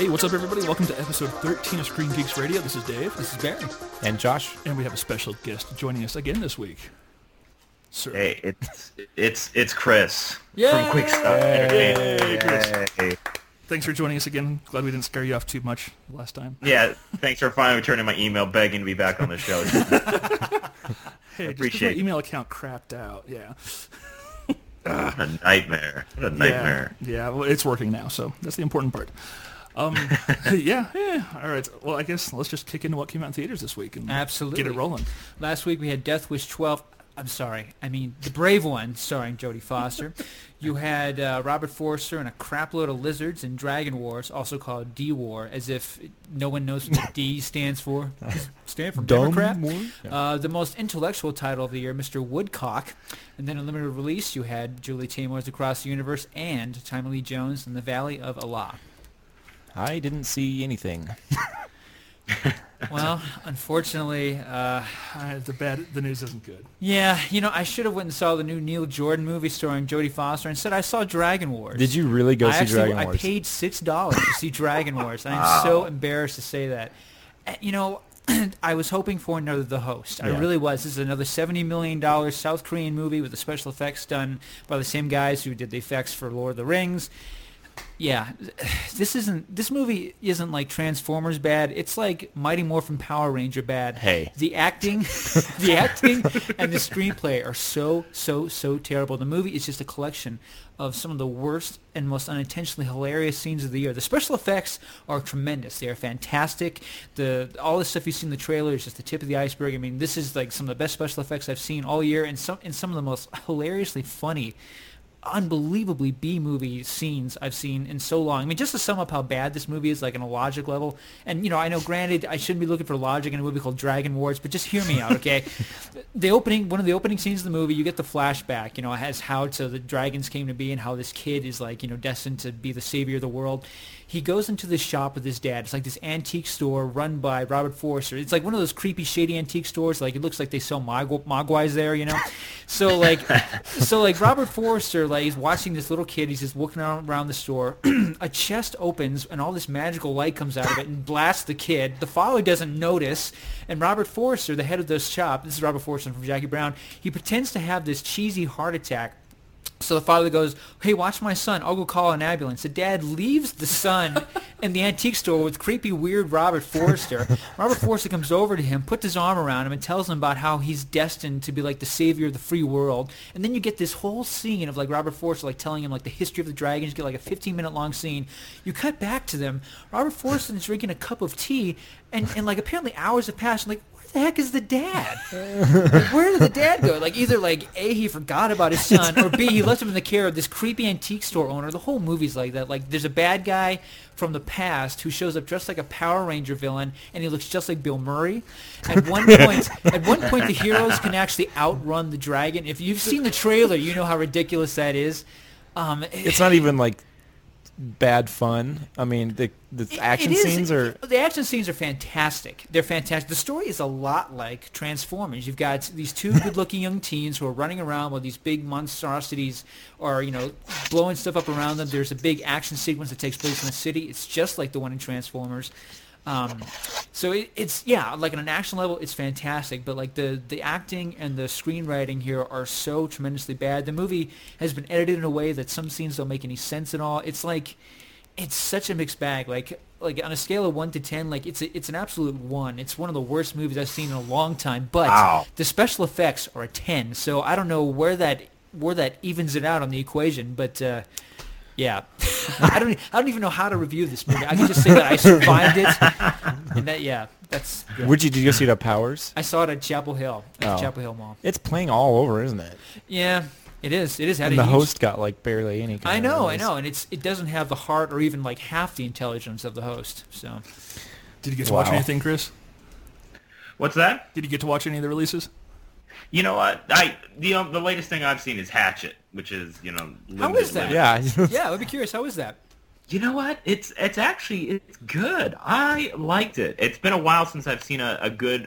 Hey, what's up, everybody? Welcome to episode 13 of Screen Geeks Radio. This is Dave. This is Barry. And Josh. And we have a special guest joining us again this week. Sir. Hey, it's Chris Yay! from Quick Stop Entertainment. Chris. Yay. Thanks for joining us again. Glad we didn't scare you off too much last time. Yeah, thanks for finally returning my email begging to be back on the show. Hey, Appreciate just 'cause my it. email account crapped out. Yeah. What a nightmare. What a nightmare. Yeah, well, it's working now, so that's the important part. Yeah. All right. Well, I guess let's just kick into what came out in theaters this week and Absolutely. get it rolling. Last week we had Death Wish 12. The Brave One, starring Jodie Foster. You had Robert Forster and a crapload of lizards in Dragon Wars, also called D-War, as if no one knows what the D stands for. Stand for Democrat. The most intellectual title of the year, Mr. Woodcock. And then in limited release, you had Julie Taymor's Across the Universe and Tommy Lee Jones in The Valley of Allah. I didn't see anything. Well, unfortunately, The news isn't good. yeah, I should have went and saw the new Neil Jordan movie starring Jodie Foster. Instead, I saw Dragon Wars. Did you really go see Dragon Wars? I paid $6 to see Dragon Wars. I'm so embarrassed to say that. I was hoping for another The Host. I really was. This is another $70 million South Korean movie with the special effects done by the same guys who did the effects for Lord of the Rings. Yeah, this movie isn't like Transformers bad. It's like Mighty Morphin Power Ranger bad. Hey. The acting and the screenplay are so terrible. The movie is just a collection of some of the worst and most unintentionally hilarious scenes of the year. The special effects are tremendous. They are fantastic. All the stuff you see in the trailer is just the tip of the iceberg. I mean, this is like some of the best special effects I've seen all year, and some of the most hilariously funny, unbelievably B-movie scenes I've seen in so long. I mean, just to sum up how bad this movie is, like on a logic level, and I know, granted, I shouldn't be looking for logic in a movie called Dragon Wars, but just hear me out, okay? One of the opening scenes of the movie, you get the flashback, as how the dragons came to be and how this kid is like, destined to be the savior of the world. He goes into this shop with his dad. It's like this antique store run by Robert Forster. It's like one of those creepy, shady antique stores. Like, it looks like they sell mogwais there, So like Robert Forster, like, he's watching this little kid. He's just walking around the store. A chest opens, and all this magical light comes out of it and blasts the kid. The father doesn't notice, and Robert Forster, the head of this shop, this is Robert Forster from Jackie Brown, he pretends to have this cheesy heart attack. So the father goes, "Hey, watch my son. I'll go call an ambulance." The dad leaves the son in the antique store with creepy, weird Robert Forster. Robert Forster comes over to him, puts his arm around him, and tells him about how he's destined to be like the savior of the free world. And then you get this whole scene of like Robert Forster like telling him like the history of the dragons. You get like a 15-minute long scene. You cut back to them. Robert Forster is drinking a cup of tea, and like apparently hours have passed. Like, the heck is the dad? Like, where did the dad go? Like, either like A, he forgot about his son, or B, he left him in the care of this creepy antique store owner. The whole movie's like that. Like, there's a bad guy from the past who shows up dressed like a Power Ranger villain, and he looks just like Bill Murray. At one point, the heroes can actually outrun the dragon. If you've seen the trailer, you know how ridiculous that is. It's not even like bad fun. I mean, the action scenes are... The action scenes are fantastic. They're fantastic. The story is a lot like Transformers. You've got these two good-looking young teens who are running around while these big monstrosities are, blowing stuff up around them. There's a big action sequence that takes place in the city. It's just like the one in Transformers. So it's like on an action level, it's fantastic, but like the acting and the screenwriting here are so tremendously bad. The movie has been edited in a way that some scenes don't make any sense at all. It's such a mixed bag. Like on a scale of 1 to 10, like it's an absolute 1. It's one of the worst movies I've seen in a long time. But the special effects are a 10. So I don't know where that evens it out on the equation, but. Yeah, I don't even know how to review this movie. I can just say that I survived it, and that's. Good. Did you go see it at Powers? I saw it at Chapel Hill, Chapel Hill Mall. It's playing all over, isn't it? Yeah, it is. It is. And the host got like barely any. I know, and it doesn't have the heart or even like half the intelligence of the host. So, did you get to watch anything, Chris? What's that? Did you get to watch any of the releases? You know what? The latest thing I've seen is Hatchet, which is how is that? Yeah, I'd be curious. How is that? You know what? It's good. I liked it. It's been a while since I've seen a good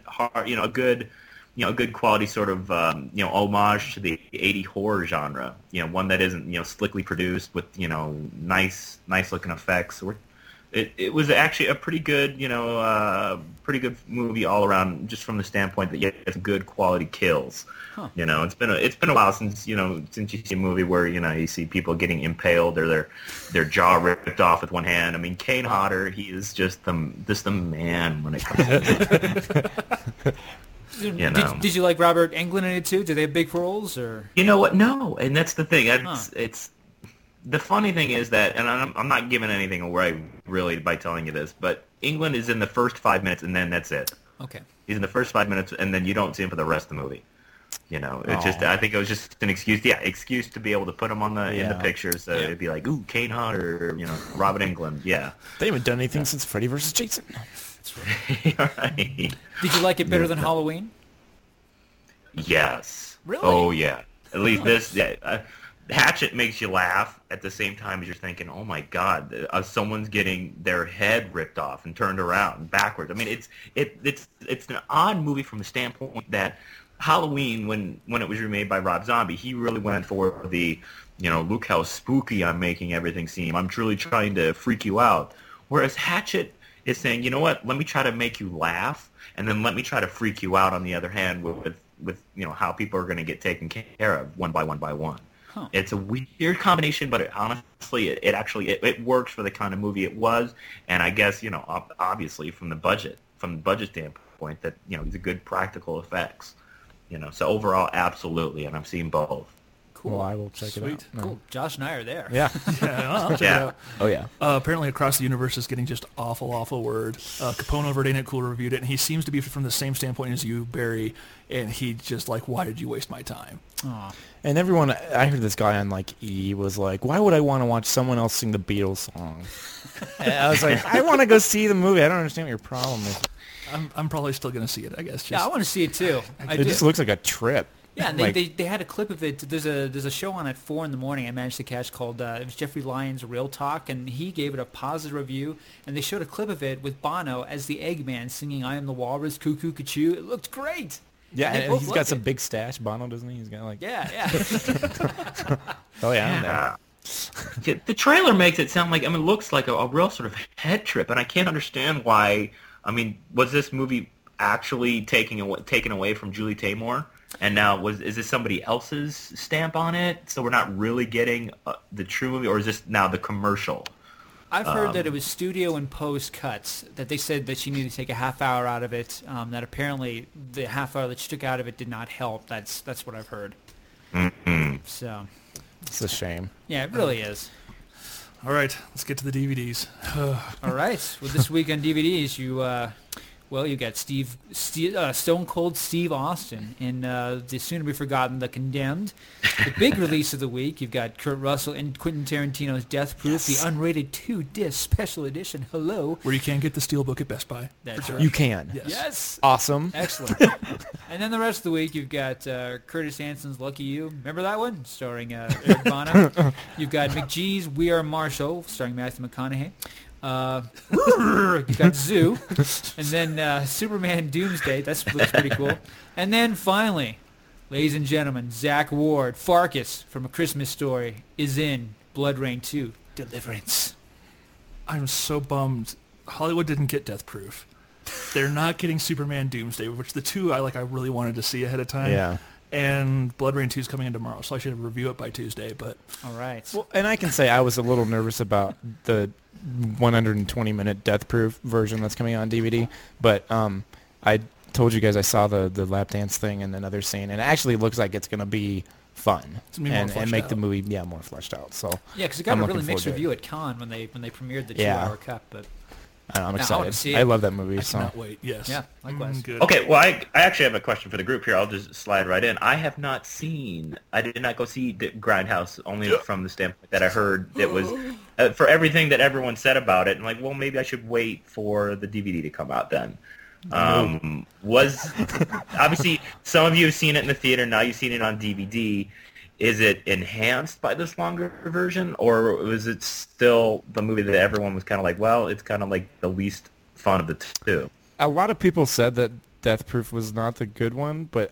a good quality sort of homage to the 80 horror genre. One that isn't slickly produced with nice looking effects. it was actually a pretty good, pretty good movie all around, just from the standpoint that it's good quality kills. Huh. It's been a while since since you see a movie where you see people getting impaled or their jaw ripped off with one hand. I mean, Kane Hodder, he is just the man when it comes to Did you like Robert Englund in it too? Did they have big roles or? You know what? No, and that's the thing. It's the funny thing is that, and I'm not giving anything away really by telling you this, but England is in the first 5 minutes, and then that's it. Okay. He's in the first 5 minutes, and then you don't see him for the rest of the movie. It's just, I think it was just an excuse to be able to put him in the pictures. So it'd be like, ooh, Kane Hodder, Robert Englund, yeah. They haven't done anything since Freddy vs. Jason. That's right. Right. Did you like it better than Halloween? Yes. Really? Oh yeah. At least this. Yeah. Hatchet makes you laugh at the same time as you're thinking, oh my God, someone's getting their head ripped off and turned around and backwards. I mean, it's an odd movie from the standpoint that Halloween, when it was remade by Rob Zombie, he really went for the, look how spooky I'm making everything seem. I'm truly trying to freak you out. Whereas Hatchet is saying, you know what, let me try to make you laugh, and then let me try to freak you out on the other hand with how people are going to get taken care of one by one. Huh. It's a weird combination, but honestly, it works for the kind of movie it was, and I guess obviously from the budget standpoint, that it's a good practical effects, So overall, absolutely, and I'm seeing both. Cool. Well, I will check it out. Cool. Josh and I are there. Yeah. I'll check it out. Oh yeah. Apparently, Across the Universe is getting just awful word. Capone over at Ain't It Cool reviewed it, and he seems to be from the same standpoint as you, Barry. And he just like, why did you waste my time? Aw. And everyone, I heard this guy on like E was like, why would I want to watch someone else sing the Beatles song? And I was like, I want to go see the movie. I don't understand what your problem is. I'm probably still going to see it, I guess. Yeah, I want to see it too. It just looks like a trip. Yeah, and they had a clip of it. There's a show on at 4 in the morning I managed to catch called it was Jeffrey Lyons Real Talk, and he gave it a positive review. And they showed a clip of it with Bono as the Eggman singing "I Am the Walrus, Cuckoo, Cuckoo." It looked great. Yeah, and he's got loved some it. big stash. Bono, doesn't he? He's got like. Yeah. Oh yeah. Yeah, the trailer makes it sound like, it looks like a real sort of head trip, and I can't understand why. Was this movie actually taken away from Julie Taymor? And now, is this somebody else's stamp on it? So we're not really getting the true movie, or is this now the commercial? I've heard that it was studio and post cuts, that they said that she needed to take a half hour out of it, that apparently the half hour that she took out of it did not help. That's what I've heard. Mm-hmm. So. It's a shame. Yeah, it really is. All right, let's get to the DVDs. All right. Well, this week on DVDs, you got Stone Cold Steve Austin in the soon-to-be-forgotten The Condemned. The big release of the week, you've got Kurt Russell and Quentin Tarantino's Death Proof, the unrated 2-disc special edition. Hello. Where you can get the Steelbook at Best Buy. That's right. You can. Yes. Awesome. Excellent. And then the rest of the week, you've got Curtis Hanson's Lucky You. Remember that one? Starring Eric Bana. You've got McGee's We Are Marshall, starring Matthew McConaughey. You've got Zoo, and then Superman Doomsday. Looks pretty cool. And then finally, ladies and gentlemen, Zach Ward, Farkas from A Christmas Story, is in Blood Rain 2, Deliverance. I'm so bummed Hollywood didn't get Death Proof. They're not getting Superman Doomsday, which the two I really wanted to see ahead of time. Yeah. And Blood Rain 2 is coming in tomorrow, so I should review it by Tuesday. But all right. Well, and I can say I was a little nervous about the 120-minute Death Proof version that's coming on DVD, but I told you guys I saw the lap dance thing and another scene, and it actually looks like it's going to be fun and make the movie more fleshed out. So yeah, because it got a really mixed review at Cannes when they premiered the 2-hour cut, but. I'm I excited. I love that movie. I cannot wait. Yes. Yeah, likewise. Good. Okay, well, I actually have a question for the group here. I'll just slide right in. I did not go see Grindhouse, only from the standpoint that I heard it was, for everything that everyone said about it, and like, well, maybe I should wait for the DVD to come out then. Obviously, some of you have seen it in the theater, now you've seen it on DVD. Is it enhanced by this longer version, or was it still the movie that everyone was kind of like, well, it's kind of like the least fun of the two? A lot of people said that Death Proof was not the good one, but I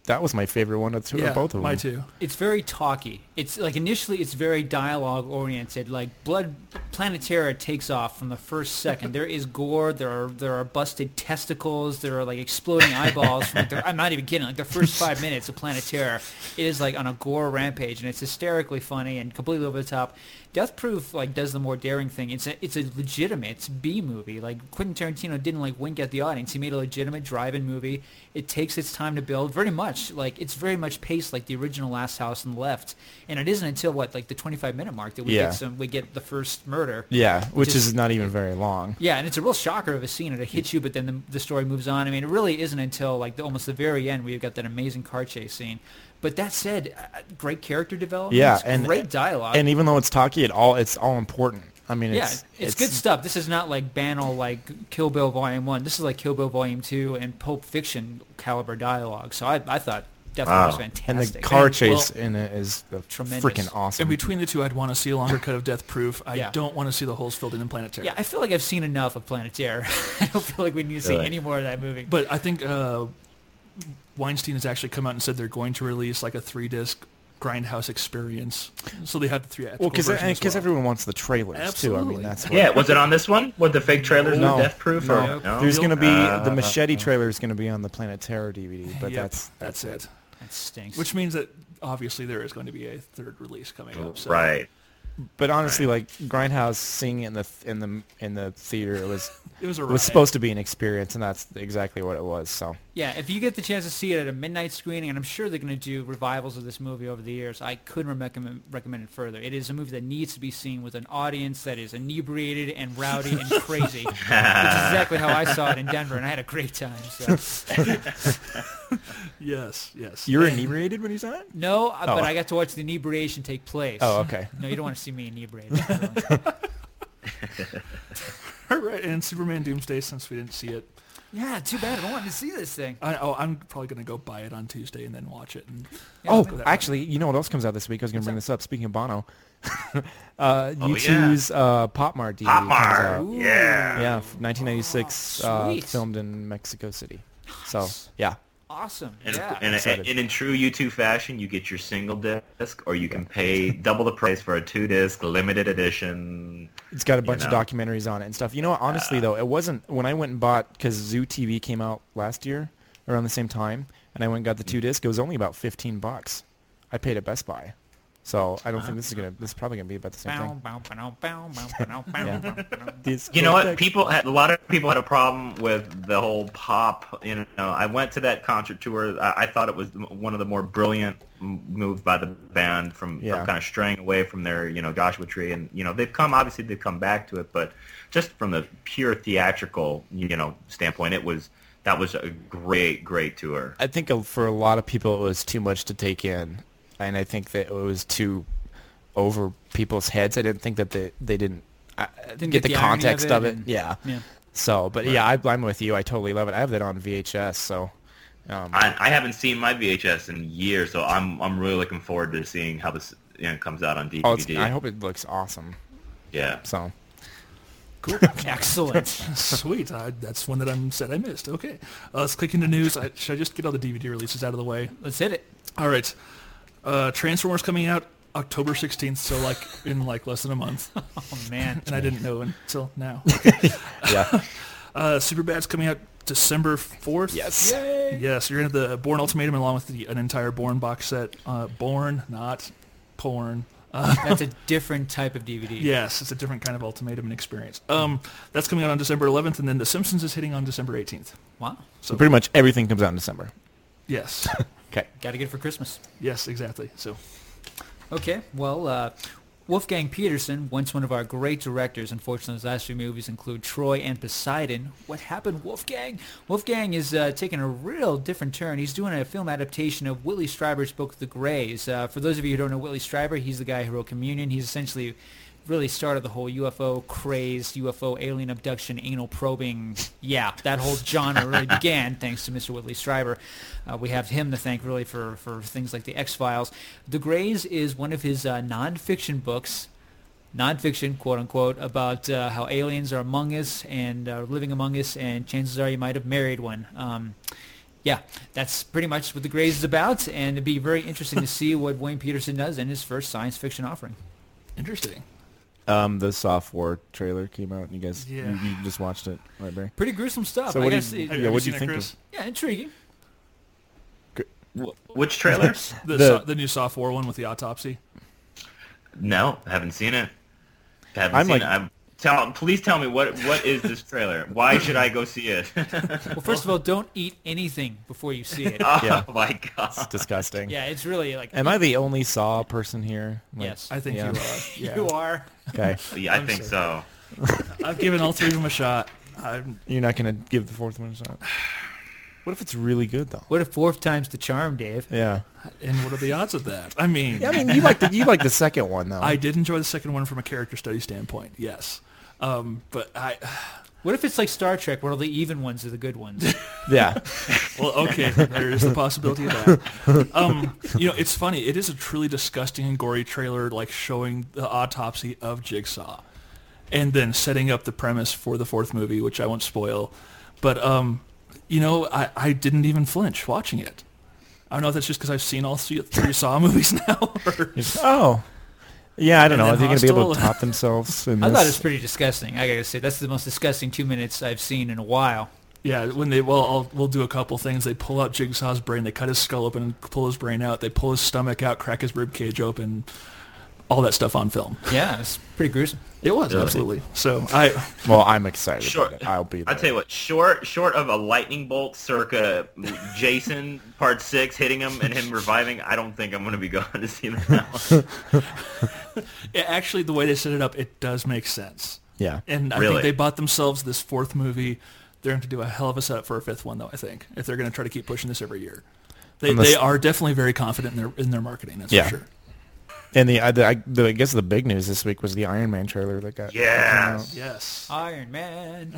that was my favorite one of Yeah, both of them. mine too. It's very talky. It's like initially it's very dialogue oriented. Like Planet Terror takes off from the first second. There is gore. There are busted testicles. There are like exploding eyeballs. I'm not even kidding. Like the first 5 minutes of Planet Terror is like on a gore rampage, and it's hysterically funny and completely over the top. Death Proof like does the more daring thing. It's a legitimate B movie. Like Quentin Tarantino didn't like wink at the audience. He made a legitimate drive-in movie. It takes its time to build. Very much like it's very much paced like the original Last House on the Left. And it isn't until like the 25-minute mark that we get the first murder. Yeah, which is not even very long. Yeah, and it's a real shocker of a scene, and it hits you, but then the story moves on. I mean, it really isn't until like almost the very end where you've got that amazing car chase scene. But that said, great character development. Yeah, and great dialogue. And even though it's talky, it's all important. I mean, it's good stuff. This is not like banal like Kill Bill Volume 1. This is like Kill Bill Volume 2 and Pulp Fiction caliber dialogue. So I thought Death Proof was fantastic. And the car chase in it is tremendous. Freaking awesome. And between the two, I'd want to see a longer cut of Death Proof. I don't want to see the holes filled in Planet Terror. Yeah, I feel like I've seen enough of Planet Terror. I don't feel like we need to see any more of that movie. But I think Weinstein has actually come out and said they're going to release like a 3-disc Grindhouse experience. So they have the 3 well, because everyone wants the trailers too. I mean, that's what, Yeah, was it on this one? Were the fake trailers No. with Death Proof? No. Or, no? There's going to be the Machete trailer is going to be on the Planet Terror DVD, but that's it. That stinks. Which means that obviously there is going to be a third release coming up. So. Right. But honestly, like Grindhouse seeing it in the theater, it was was supposed to be an experience, and that's exactly what it was. So yeah, if you get the chance to see it at a midnight screening, and I'm sure they're going to do revivals of this movie over the years, I couldn't recommend it further. It is a movie that needs to be seen with an audience that is inebriated and rowdy and crazy, which is exactly how I saw it in Denver, and I had a great time. So. Yes. You were inebriated when you saw it? No, but I got to watch the inebriation take place. Oh, okay. No, you don't want to see me inebriated. All right, and Superman Doomsday, since we didn't see it. Yeah, too bad. I wanted to see this thing. I'm probably going to go buy it on Tuesday and then watch it. And actually, you know what else comes out this week? I was going to bring this up. Speaking of Bono, U2's Pop Mart DVD Pop comes Mart, out. yeah. 1996, filmed in Mexico City. So, yeah. Awesome. And, yeah. and in true U2 fashion, you get your single disc, or you can pay double the price for a 2-disc limited edition. It's got a bunch of documentaries on it and stuff. You know what? Honestly, though, it wasn't when I went and bought, because Zoo TV came out last year around the same time, and I went and got the 2-disc. It was only about $15. I paid at Best Buy. So I don't think this is probably gonna be about the same thing. You know what? A lot of people had a problem with the whole pop. You know, I went to that concert tour. I thought it was one of the more brilliant moves by the band from kind of straying away from their Joshua Tree, and they've come back to it, but just from the pure theatrical standpoint, that was a great tour. I think for a lot of people it was too much to take in. And I think that it was too over people's heads. I didn't think that they didn't get the context of it. Yeah. So, but I'm with you. I totally love it. I have that on VHS. So, I haven't seen my VHS in years, so I'm really looking forward to seeing how this comes out on DVD. I hope it looks awesome. Yeah. So. Cool. Excellent. Sweet. That's one that I'm said I missed. Okay. Let's click into news. Should I just get all the DVD releases out of the way? Let's hit it. All right. Transformers coming out October 16th, so in less than a month. Oh man! And I didn't know until now. Yeah. Superbad's coming out December 4th. Yes. Yay! Yes, you're into the Bourne Ultimatum along with an entire Bourne box set. Bourne, not porn. That's a different type of DVD. Yes, it's a different kind of Ultimatum and experience. That's coming out on December 11th, and then The Simpsons is hitting on December 18th. Wow. So pretty much everything comes out in December. Yes. Okay. Got to get it for Christmas. Yes, exactly. So. Okay. Well, Wolfgang Peterson, once one of our great directors, unfortunately his last few movies include Troy and Poseidon. What happened, Wolfgang? Wolfgang is taking a real different turn. He's doing a film adaptation of Whitley Strieber's book, The Greys. For those of you who don't know Whitley Strieber, he's the guy who wrote Communion. He's essentially really started the whole UFO craze, UFO alien abduction, anal probing. Yeah, that whole genre really began thanks to Mr. Whitley Strieber. We have him to thank really for things like the X-Files. The Greys is one of his non-fiction books, non-fiction, quote-unquote, about how aliens are among us and living among us, and chances are you might have married one. Yeah, that's pretty much what The Grays is about, and it'd be very interesting to see what Wayne Peterson does in his first science fiction offering. Interesting. The Soft War trailer came out, and you guys Yeah. you just watched it, right, Barry? Pretty gruesome stuff. So I what do guess you- Have Yeah, you what'd you seen it, think Chris? yeah, intriguing. Which trailer? The new Soft War one with the autopsy. No, I haven't seen it. Haven't I'm seen like- it. Please tell me what is this trailer? Why should I go see it? Well, first of all, don't eat anything before you see it. Oh Yeah. my god! It's disgusting. Yeah, it's really like. Am I the only Saw person here? Like, Yes. I think Yeah. you are. Yeah. You are. Okay. Yeah, I think so. I've given all three of them a shot. You're not gonna give the fourth one a shot. What if it's really good though? What if fourth time's the charm, Dave? Yeah. And what are the odds of that? I mean, Yeah, I mean, you like the second one though. I did enjoy the second one from a character study standpoint. Yes. But What if it's like Star Trek, where all the even ones are the good ones? Yeah. well, okay, there is the possibility of that. It's funny. It is a truly disgusting and gory trailer, like showing the autopsy of Jigsaw, and then setting up the premise for the fourth movie, which I won't spoil. But I didn't even flinch watching it. I don't know if that's just because I've seen all three Saw movies now. Or, Oh. Yeah, I don't And know. Are then they going to be able to Hostel. top themselves in I this? thought it was pretty disgusting. I gotta say, that's the most disgusting 2 minutes I've seen in a while. yeah, when we'll do a couple things. They pull out Jigsaw's brain. They cut his skull open and pull his brain out. They pull his stomach out, crack his rib cage open. All that stuff on film. Yeah, it's pretty gruesome. It was Really? absolutely. So Well, I'm excited Sure. about it. I'll be there. I'll tell you what. Short of a lightning bolt, circa Jason Part 6 hitting him and him reviving, I don't think I'm going to be going to see that one. actually, the way they set it up, it does make sense. Yeah. And I Really? think they bought themselves this fourth movie. They're going to do a hell of a setup for a fifth one, though. I think if they're going to try to keep pushing this every year, they are definitely very confident in their marketing. That's Yeah. for sure. And I guess the big news this week was the Iron Man trailer that got came out, Yes. Yes. Iron Man.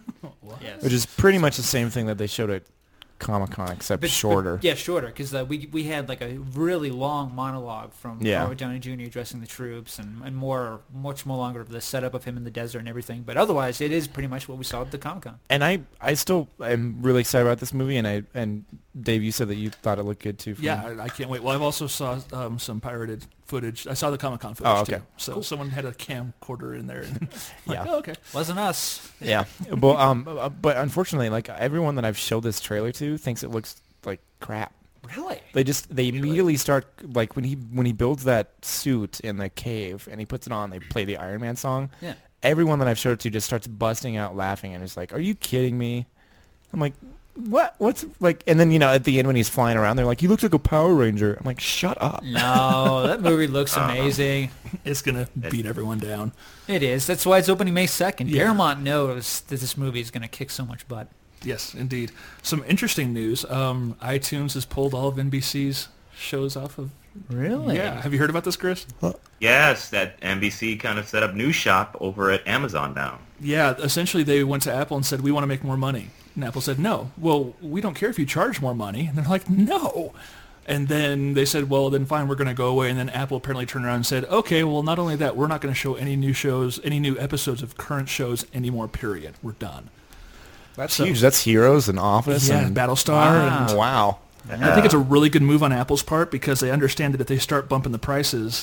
Yes. which is pretty much the same thing that they showed at Comic-Con except shorter. Yeah, shorter, because we had like a really long monologue from Yeah. Robert Downey Jr. addressing the troops and much more longer of the setup of him in the desert and everything. But otherwise, it is pretty much what we saw at the Comic-Con. And I still am really excited about this movie. And Dave, you said that you thought it looked good too. Yeah, I can't wait. Well, I've also saw some pirated footage. I saw the Comic-Con footage Oh, okay. too. So someone had a camcorder in there. And like, Yeah. oh, okay. Wasn't us. Yeah. Well, but unfortunately, like everyone that I've showed this trailer to thinks it looks like crap. Really? They immediately start like when he builds that suit in the cave and he puts it on, they play the Iron Man song. Yeah. Everyone that I've showed it to just starts busting out laughing and is like, "Are you kidding me?" I'm like, "What? What's like?" And then at the end when he's flying around, they're like, "He looks like a Power Ranger." I'm like, "Shut up." No, that movie looks amazing. It's gonna beat everyone down. It is. That's why it's opening May 2nd. Yeah. Paramount knows that this movie is going to kick so much butt. Yes, indeed. Some interesting news. iTunes has pulled all of NBC's shows off of. Really? Yeah. Have you heard about this, Chris? Yes, that NBC kind of set up News Shop over at Amazon now. Yeah. Essentially, they went to Apple and said, "We want to make more money." And Apple said, "No." Well, we don't care if you charge more money. And they're like, "No." And then they said, "Well, then fine, we're going to go away." And then Apple apparently turned around and said, "Okay, well, not only that, we're not going to show any new shows, any new episodes of current shows anymore. Period. We're done." That's huge. That's Heroes and Office Yeah, and Battlestar. Wow. And wow. I think it's a really good move on Apple's part because they understand that if they start bumping the prices,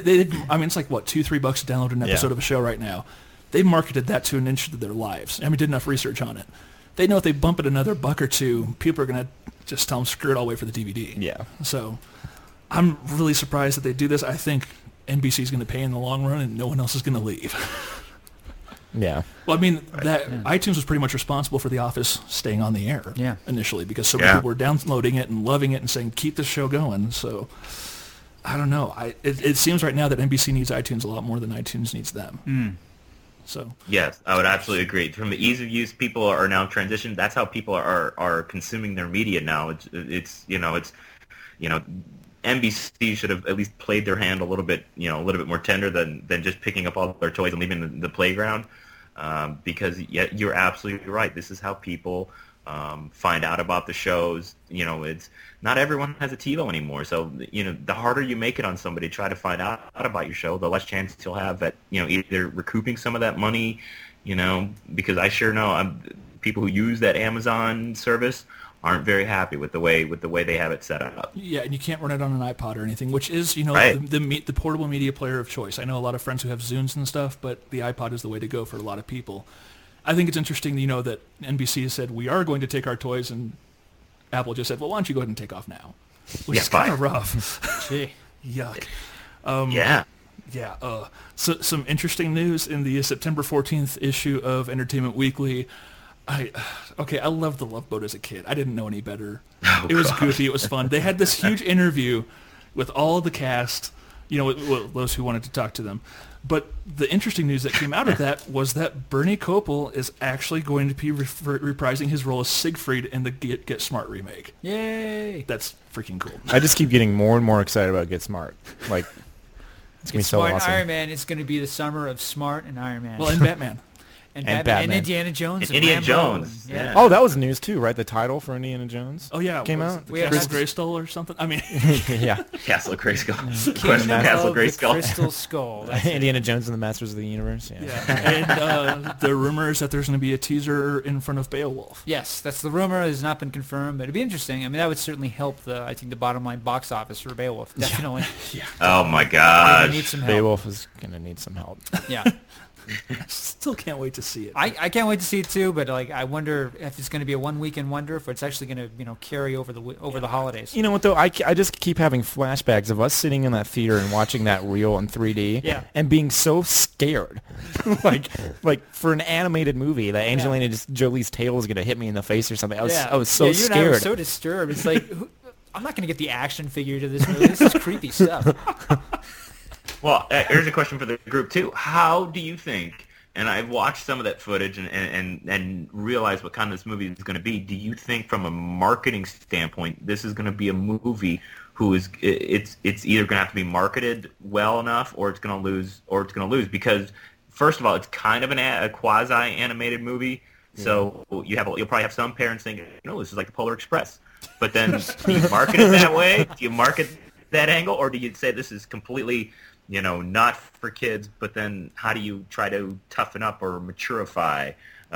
it's like what, $2-3 to download an episode Yeah. of a show right now. They've marketed that to an inch of their lives. I mean, did enough research on it. They know if they bump it another $1 or $2, people are gonna just tell them screw it, I'll wait for the DVD. Yeah. So I'm really surprised that they do this. I think NBC is going to pay in the long run, and no one else is going to leave. Yeah. Well, I mean, iTunes was pretty much responsible for The Office staying on the air initially because so many people were downloading it and loving it and saying, keep this show going. So, I don't know. It seems right now that NBC needs iTunes a lot more than iTunes needs them. So Yes, I would absolutely agree. From the ease of use, people are now transitioned. That's how people are consuming their media now. It's NBC should have at least played their hand a little bit more tender than just picking up all their toys and leaving the playground. Because you're absolutely right. This is how people find out about the shows. It's not everyone has a TiVo anymore. So the harder you make it on somebody to try to find out about your show, the less chance you'll have at either recouping some of that money. Because I sure know people who use that Amazon service aren't very happy with the way they have it set up. Yeah, and you can't run it on an iPod or anything, which is, Right. the portable media player of choice. I know a lot of friends who have Zunes and stuff, but the iPod is the way to go for a lot of people. I think it's interesting, that NBC has said, we are going to take our toys, and Apple just said, well, why don't you go ahead and take off now? Which is kind of rough. Gee. Yuck. Yeah. Yeah. So some interesting news in the September 14th issue of Entertainment Weekly. I loved The Love Boat as a kid. I didn't know any better. It was goofy. It was fun. They had this huge interview with all the cast, with those who wanted to talk to them. But the interesting news that came out of that was that Bernie Kopel is actually going to be reprising his role as Siegfried in the Get Smart remake. Yay! That's freaking cool. I just keep getting more and more excited about Get Smart. Like, it's going to be so Smart awesome. Iron Man is going to be the summer of Smart and Iron Man. Well, and Batman. and Batman. and Indiana Jones. And Indiana Rambo. Jones. Yeah. Oh, that was news too, right? The title for Indiana Jones. Oh, yeah. Came was out? it We have Castle that- Grayskull or something? I mean, Yeah. Castle Grayskull. Kingdom Question of Castle of the Grayskull. Crystal Skull. That's it. Indiana Jones and the Masters of the Universe. Yeah. yeah. And the rumor is that there's going to be a teaser in front of Beowulf. Yes, that's the rumor. It has not been confirmed, but it'd be interesting. I mean, that would certainly help the bottom line box office for Beowulf. Definitely. Oh my They gosh. need some help. Beowulf is going to need some help. Yeah. Still can't wait to see it. I can't wait to see it too, but I wonder if it's going to be a one weekend wonder, if it's actually going to carry over the holidays. You know what though? I just keep having flashbacks of us sitting in that theater and watching that reel in 3D, Yeah. and being so scared, like for an animated movie that Angelina Jolie's tail is gonna hit me in the face or something. I was so you and I were scared. so disturbed. It's like I'm not going to get the action figure to this movie. This is creepy stuff. Well, here's a question for the group too. How do you think? And I've watched some of that footage and realized what kind of this movie is going to be. Do you think, from a marketing standpoint, this is going to be a movie who is it's either going to have to be marketed well enough, or it's going to lose? Because first of all, it's kind of a quasi animated movie, so you'll probably have some parents thinking, this is like the Polar Express. But then, do you market it that way? Do you market that angle, or do you say this is completely not for kids, but then how do you try to toughen up or maturify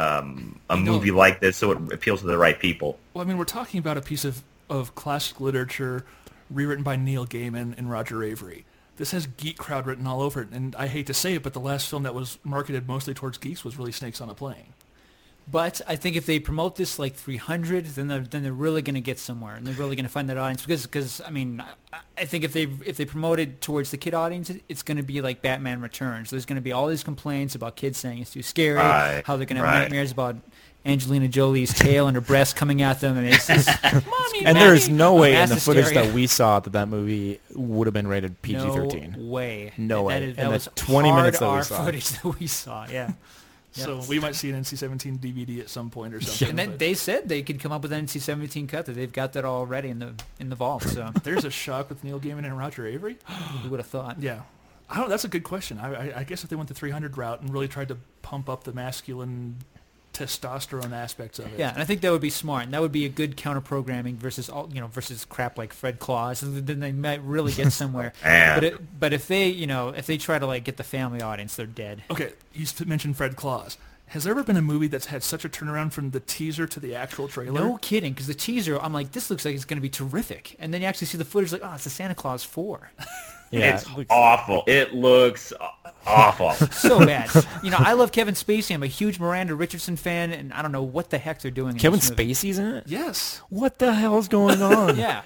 a movie like this so it appeals to the right people? Well, I mean, we're talking about a piece of classic literature rewritten by Neil Gaiman and Roger Avery. This has geek crowd written all over it, and I hate to say it, but the last film that was marketed mostly towards geeks was really Snakes on a Plane. But I think if they promote this like 300, then they're really going to get somewhere, and they're really going to find that audience. Because I mean, I think if they promote it towards the kid audience, it's going to be like Batman Returns. There's going to be all these complaints about kids saying it's too scary, Right, how they're going to have right. nightmares about Angelina Jolie's tail and her breast coming at them, and it's just, And there is no way in Mass the footage hysteria. that we saw that movie would have been rated PG-13. No way. No way. That In the was 20 hard minutes that we R saw. footage that we saw. Yeah. So we might see an NC-17 DVD at some point or something. And then but they said they could come up with an NC-17 cut, that they've got that already in the vault. So there's a shock with Neil Gaiman and Roger Avery. who would have thought? Yeah. I don't. That's a good question. I guess if they went the 300 route and really tried to pump up the masculine testosterone aspects of it. Yeah, and I think that would be smart, and that would be a good counter-programming versus versus crap like Fred Claus. And then they might really get somewhere. Yeah. But if they try to like get the family audience, they're dead. Okay, you mentioned Fred Claus. Has there ever been a movie that's had such a turnaround from the teaser to the actual trailer? No kidding, because the teaser, I'm like, this looks like it's going to be terrific, and then you actually see the footage, like, oh, it's a Santa Claus 4. Yeah, It's awful. It looks awful. So bad. I love Kevin Spacey. I'm a huge Miranda Richardson fan, and I don't know what the heck they're doing. Kevin in this movie. Spacey's in it? Yes. What the hell's going on? Yeah.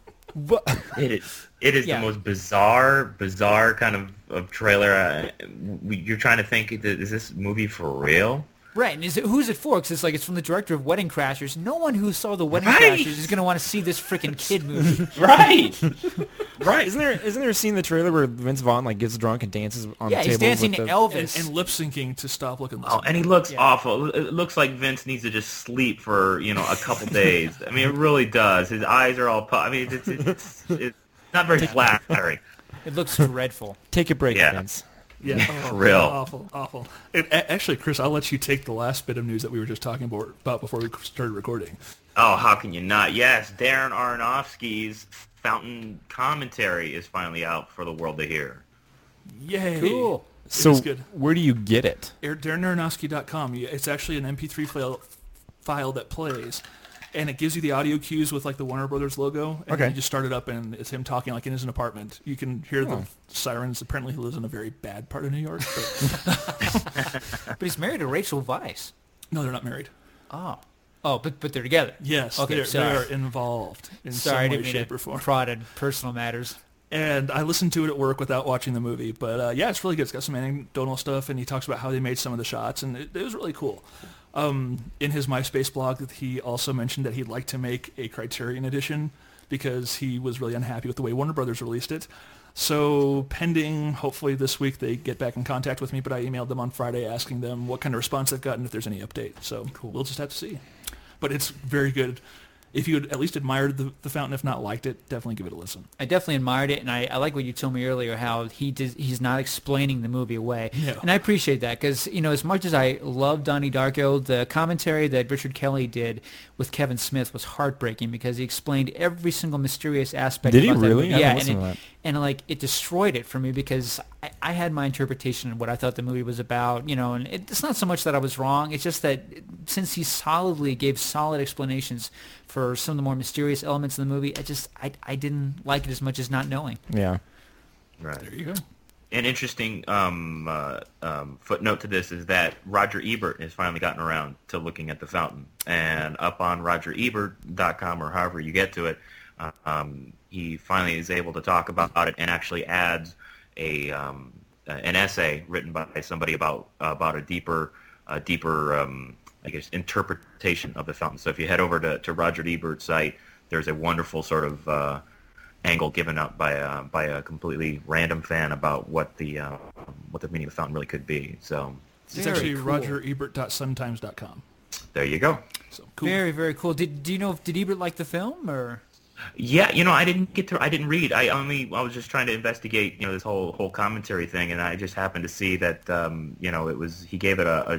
It is Yeah. the most bizarre kind of trailer. You're trying to think, is this movie for real? Right, and who's it for? Because it's from the director of Wedding Crashers. No one who saw the Wedding Right. Crashers is going to want to see this freaking kid movie. Right. Right. Isn't there a scene in the trailer where Vince Vaughn gets drunk and dances on Yeah, the table? he's dancing with to the, Elvis. And lip syncing to Stop Look and Oh, Listen. and he looks Yeah. awful. It looks like Vince needs to just sleep for a couple days. I mean, it really does. His eyes are all. I mean, it's not very flattering. It looks dreadful. Take a break, Yeah. Vince. Yeah, For real. Awful. Actually, Chris, I'll let you take the last bit of news that we were just talking about before we started recording. Oh, how can you not? Yes, Darren Aronofsky's Fountain commentary is finally out for the world to hear. Yay! Cool. So is good. where do you get it? DarrenAronofsky.com. It's actually an MP3 file that plays, and it gives you the audio cues with like the Warner Brothers logo. And Okay. you just start it up, and it's him talking like in his apartment. You can hear the sirens. Apparently, he lives in a very bad part of New York. But But he's married to Rachel Weisz. no, they're not married. Oh, but they're together. Yes, Okay, they sorry. are involved in Sorry, I some way, didn't mean shape, to or form. prod in personal matters. And I listened to it at work without watching the movie. But yeah, it's really good. It's got some anecdotal stuff, and he talks about how they made some of the shots, and it was really cool. In his MySpace blog, he also mentioned that he'd like to make a Criterion edition because he was really unhappy with the way Warner Brothers released it. So pending, hopefully this week they get back in contact with me, but I emailed them on Friday asking them what kind of response they've gotten, if there's any update. So we'll just have to see. But it's very good. If you had at least admired the Fountain, if not liked it, definitely give it a listen. I definitely admired it, and I like what you told me earlier, how he's not explaining the movie away. Yeah. And I appreciate that, because, as much as I love Donnie Darko, the commentary that Richard Kelly did with Kevin Smith was heartbreaking, because he explained every single mysterious aspect Did he about that really? movie. I Yeah, haven't listened to that. and like it destroyed it for me, because I had my interpretation of what I thought the movie was about, and it's not so much that I was wrong. It's just that since he solidly gave solid explanations for some of the more mysterious elements in the movie, I didn't like it as much as not knowing. Yeah. Right. There you go. An interesting footnote to this is that Roger Ebert has finally gotten around to looking at The Fountain. And up on RogerEbert.com, or however you get to it, he finally is able to talk about it and actually adds an essay written by somebody about a deeper I guess, interpretation of The Fountain. So if you head over to Roger Ebert's site, there's a wonderful sort of angle given up by a completely random fan about what the meaning of The Fountain really could be. So It's Very actually cool. RogerEbert.suntimes.com. there you go. So cool. Very, very cool. Did Ebert like the film, or? Yeah, I didn't read. I was just trying to investigate, this whole commentary thing, and I just happened to see that, he gave it a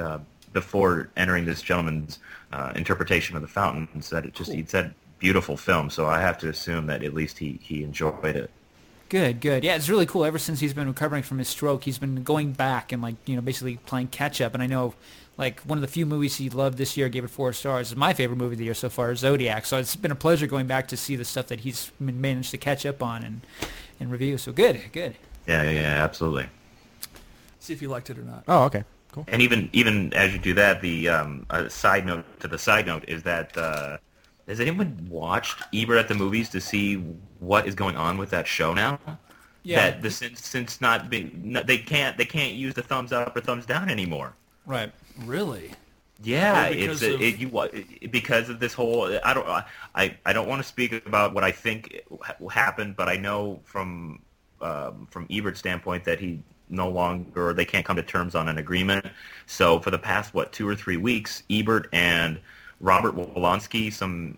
before entering this gentleman's interpretation of The Fountain, and said he said beautiful film. So I have to assume that at least he enjoyed it. Good. Yeah, it's really cool. Ever since he's been recovering from his stroke, he's been going back and basically playing catch up. And I know, one of the few movies he loved this year, gave it 4 stars. Is my favorite movie of the year so far, Zodiac. So it's been a pleasure going back to see the stuff that he's managed to catch up on and review. So good. Yeah, absolutely. See if you liked it or not. Oh, okay. Cool. And even as you do that, the side note to the side note is that has anyone watched Ebert at the Movies to see what is going on with that show now? Yeah. That since not being, they can't use the thumbs up or thumbs down anymore. Right. Really? Yeah, Oh, because of this whole. I don't want to speak about what I think happened, but I know from Ebert's standpoint that he no longer, they can't come to terms on an agreement. So for the past 2 or 3 weeks, Ebert and Robert Wolanski,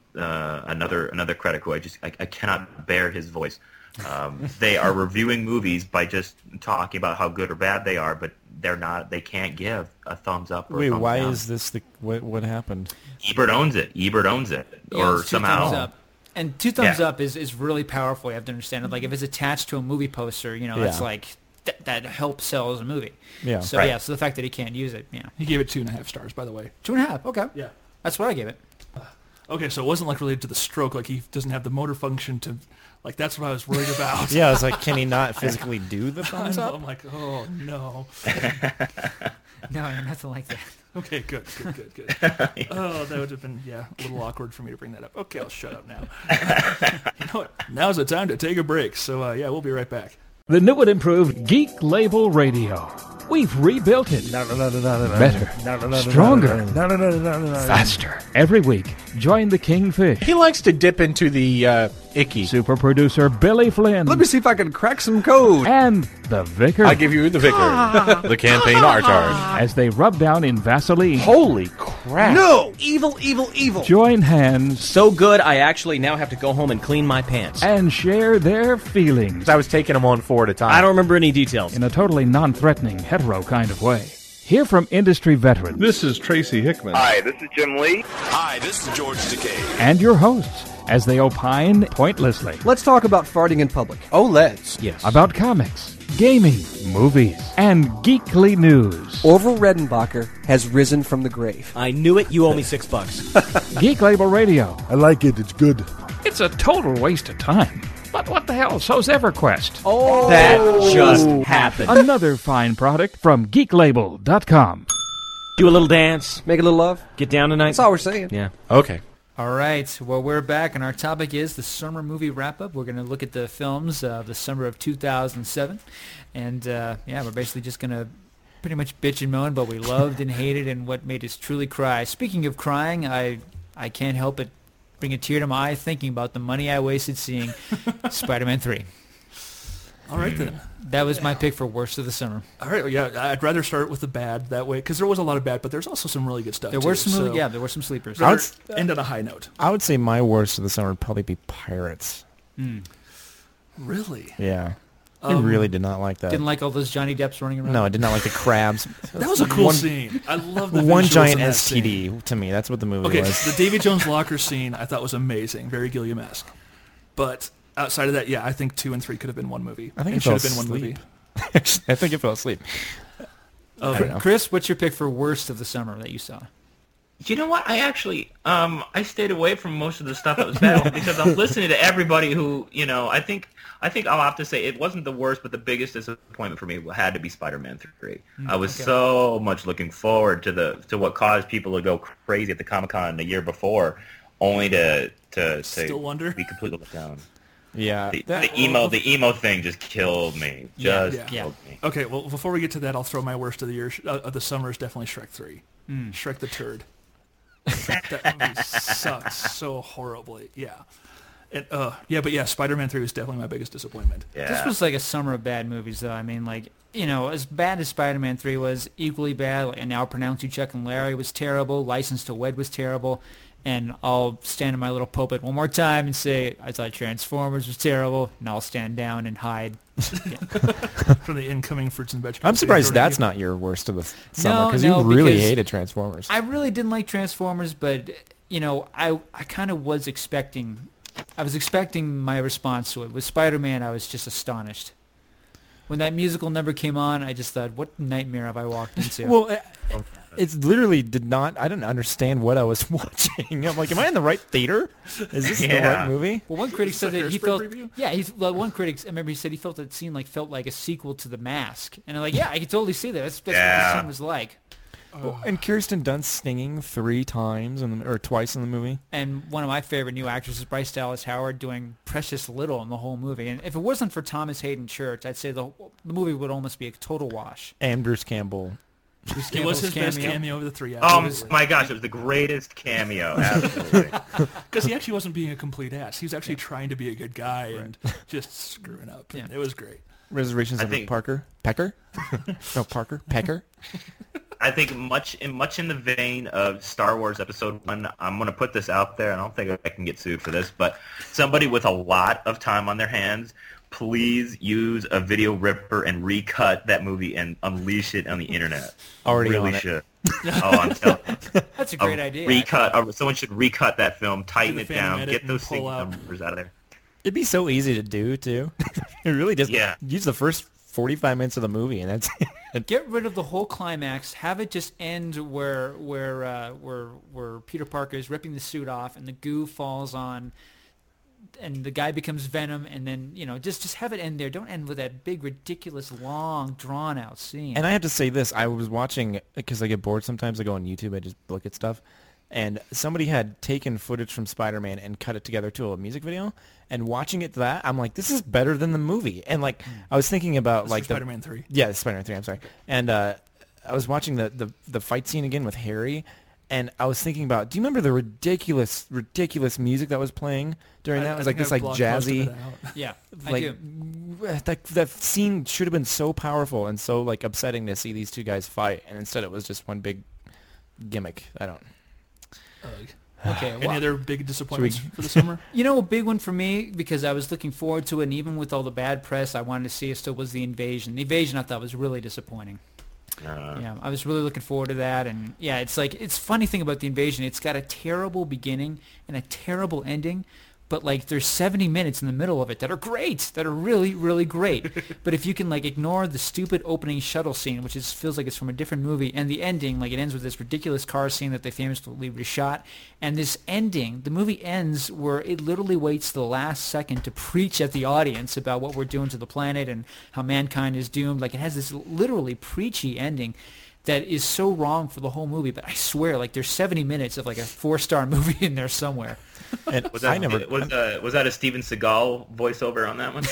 another critic who I cannot bear his voice. They are reviewing movies by just talking about how good or bad they are, but they can't give a thumbs up or a Wait, thumbs why down. is this what happened? Ebert owns it, Yeah, or it's 2 somehow. thumbs up. And 2 thumbs Yeah. up is really powerful. You have to understand it. Like if it's attached to a movie poster, it's Yeah. like that helps sell as a movie. Yeah. So Right. so the fact that he can't use it, He gave it 2.5 stars, by the way. 2.5. Okay. Yeah. That's what I gave it. Okay, so it wasn't related to the stroke. He doesn't have the motor function to, that's what I was worried about. Yeah, I was like, can he not physically do the thumbs up? I'm like, oh no. No, nothing like that. Okay, good. Oh, that would have been, a little awkward for me to bring that up. Okay, I'll shut up now. You know what? Now's the time to take a break. So, we'll be right back. The new and improved Geek Label Radio. We've rebuilt it. Better, stronger, faster. Every week, join the Kingfish. He likes to dip into the icky. Super producer Billy Flynn. Let me see if I can crack some code. And the Vicar. I give you the vicar. The campaign artard. As they rub down in Vaseline. Holy crap. No! Evil, evil, evil! Join hands So good, I actually now have to go home and clean my pants. and share their feelings I was taking them on 4 at a time. I don't remember any details. in a totally non-threatening, hetero kind of way. Hear from industry veterans This is Tracy Hickman. Hi, this is Jim Lee. Hi, this is George Takei. and your hosts as they opine pointlessly Let's talk about farting in public. Oh, let's. Yes. about comics, gaming, movies, and geekly news. Orville Redenbacher has risen from the grave. I knew it. You owe me $6. Geek Label Radio. I like it. It's good. It's a total waste of time. But what the hell? So's EverQuest. Oh, that just happened. Another fine product from GeekLabel.com. Do a little dance. Make a little love. Get down tonight. That's all we're saying. Yeah. Okay. All right. Well, we're back, and our topic is the summer movie wrap-up. We're going to look at the films of the summer of 2007. And, we're basically just going to pretty much bitch and moan, but we loved and hated and what made us truly cry. Speaking of crying, I can't help but bring a tear to my eye thinking about the money I wasted seeing Spider-Man 3. All right, then. That was my pick for worst of the summer. All right, yeah, I'd rather start with the bad that way, because there was a lot of bad, but there's also some really good stuff, There were some, there were some sleepers. End on a high note. I would say my worst of the summer would probably be Pirates. Really? Yeah. I really did not like that. Didn't like all those Johnny Depps running around? No, I did not like the crabs. That was a cool scene. I love the one visuals giant in that STD scene. to me. That's what the movie Okay, was. the Davy Jones locker scene I thought was amazing, very Gilliam-esque. But outside of that, yeah, I think 2 and 3 could have been one movie. I think it it should fell have been one movie. asleep. I think it fell asleep. Chris, what's your pick for worst of the summer that you saw? You know what? I actually, I stayed away from most of the stuff that was bad because I'm listening to everybody who, I think I'll have to say it wasn't the worst, but the biggest disappointment for me had to be Spider-Man 3. I was so much looking forward to what caused people to go crazy at the Comic-Con the year before, only to Still wonder? be completely let down. Yeah. The emo thing just killed me. Killed me. Okay, well, before we get to that, I'll throw my worst of the year. Of the summer is definitely Shrek 3. Shrek the Turd. That movie sucks so horribly. Yeah. And, Spider-Man 3 was definitely my biggest disappointment. Yeah. This was like a summer of bad movies, though. I mean, as bad as Spider-Man 3 was, equally bad, and I'll Pronounce You Chuck and Larry was terrible, License to Wed was terrible, and I'll stand in my little pulpit one more time and say, I thought Transformers was terrible, and I'll stand down and hide. From the incoming fruits and vegetables. I'm surprised that's not your worst of the summer, because you really hated Transformers. I really didn't like Transformers, but, I kind of was expecting my response to it. With Spider-Man, I was just astonished. When that musical number came on, I just thought, what nightmare have I walked into? Well, it's literally I didn't understand what I was watching. I'm like, am I in the right theater? Is this the right movie? Well, one critic said that he felt, preview? one critic, I remember he said he felt that scene felt like a sequel to The Mask. And I'm like, yeah, I can totally see that. That's what the scene was like. Well, and Kirsten Dunst singing 3 times or twice in the movie. And one of my favorite new actors is Bryce Dallas Howard doing precious little in the whole movie. And if it wasn't for Thomas Hayden Church, I'd say the movie would almost be a total wash. And Bruce Campbell. It was his best cameo of the 3 Oh my gosh, it was the greatest cameo, absolutely. Because he actually wasn't being a complete ass. He was actually trying to be a good guy and just screwing up. Yeah. It was great. Reservations of Pecker? No, Parker? Pecker? I think much in the vein of Star Wars Episode 1, I'm going to put this out there. I don't think I can get sued for this, but somebody with a lot of time on their hands, please use a video ripper and recut that movie and unleash it on the internet. Already really on it. should. I'm telling you. That's a great idea. Someone should recut that film, tighten it down, get those sync numbers out of there. It'd be so easy to do, too. It really just use the first 45 minutes of the movie, and that's it. Get rid of the whole climax. Have it just end where Peter Parker is ripping the suit off, and the goo falls on, and the guy becomes Venom, and then just have it end there. Don't end with that big, ridiculous, long, drawn out scene. And I have to say this: I was watching because I get bored sometimes. I go on YouTube, I just look at stuff. And somebody had taken footage from Spider-Man and cut it together to a music video. And watching it I'm like, this is better than the movie. And I was thinking about Spider-Man 3. Yeah, Spider-Man 3. I'm sorry. And I was watching the fight scene again with Harry, and I was thinking about, do you remember the ridiculous music that was playing during that? It was this jazzy. Yeah, I do. That scene should have been so powerful and so upsetting to see these two guys fight, and instead it was just one big gimmick. I don't. Okay. Any other big disappointments for the summer? A big one for me, because I was looking forward to it, and even with all the bad press, I wanted to see it still, was The Invasion. The Invasion I thought was really disappointing. I was really looking forward to that, and it's funny thing about The Invasion, it's got a terrible beginning and a terrible ending, but like there's 70 minutes in the middle of it that are great, that are really, really great. But if you can like ignore the stupid opening shuttle scene, which feels like it's from a different movie, and the ending, like it ends with this ridiculous car scene that they famously reshot, and this ending, the movie ends where it literally waits the last second to preach at the audience about what we're doing to the planet and how mankind is doomed. Like it has this literally preachy ending that is so wrong for the whole movie, but I swear, like there's 70 minutes of like a 4-star movie in there somewhere. And Was that, was that a Steven Seagal voiceover on that one?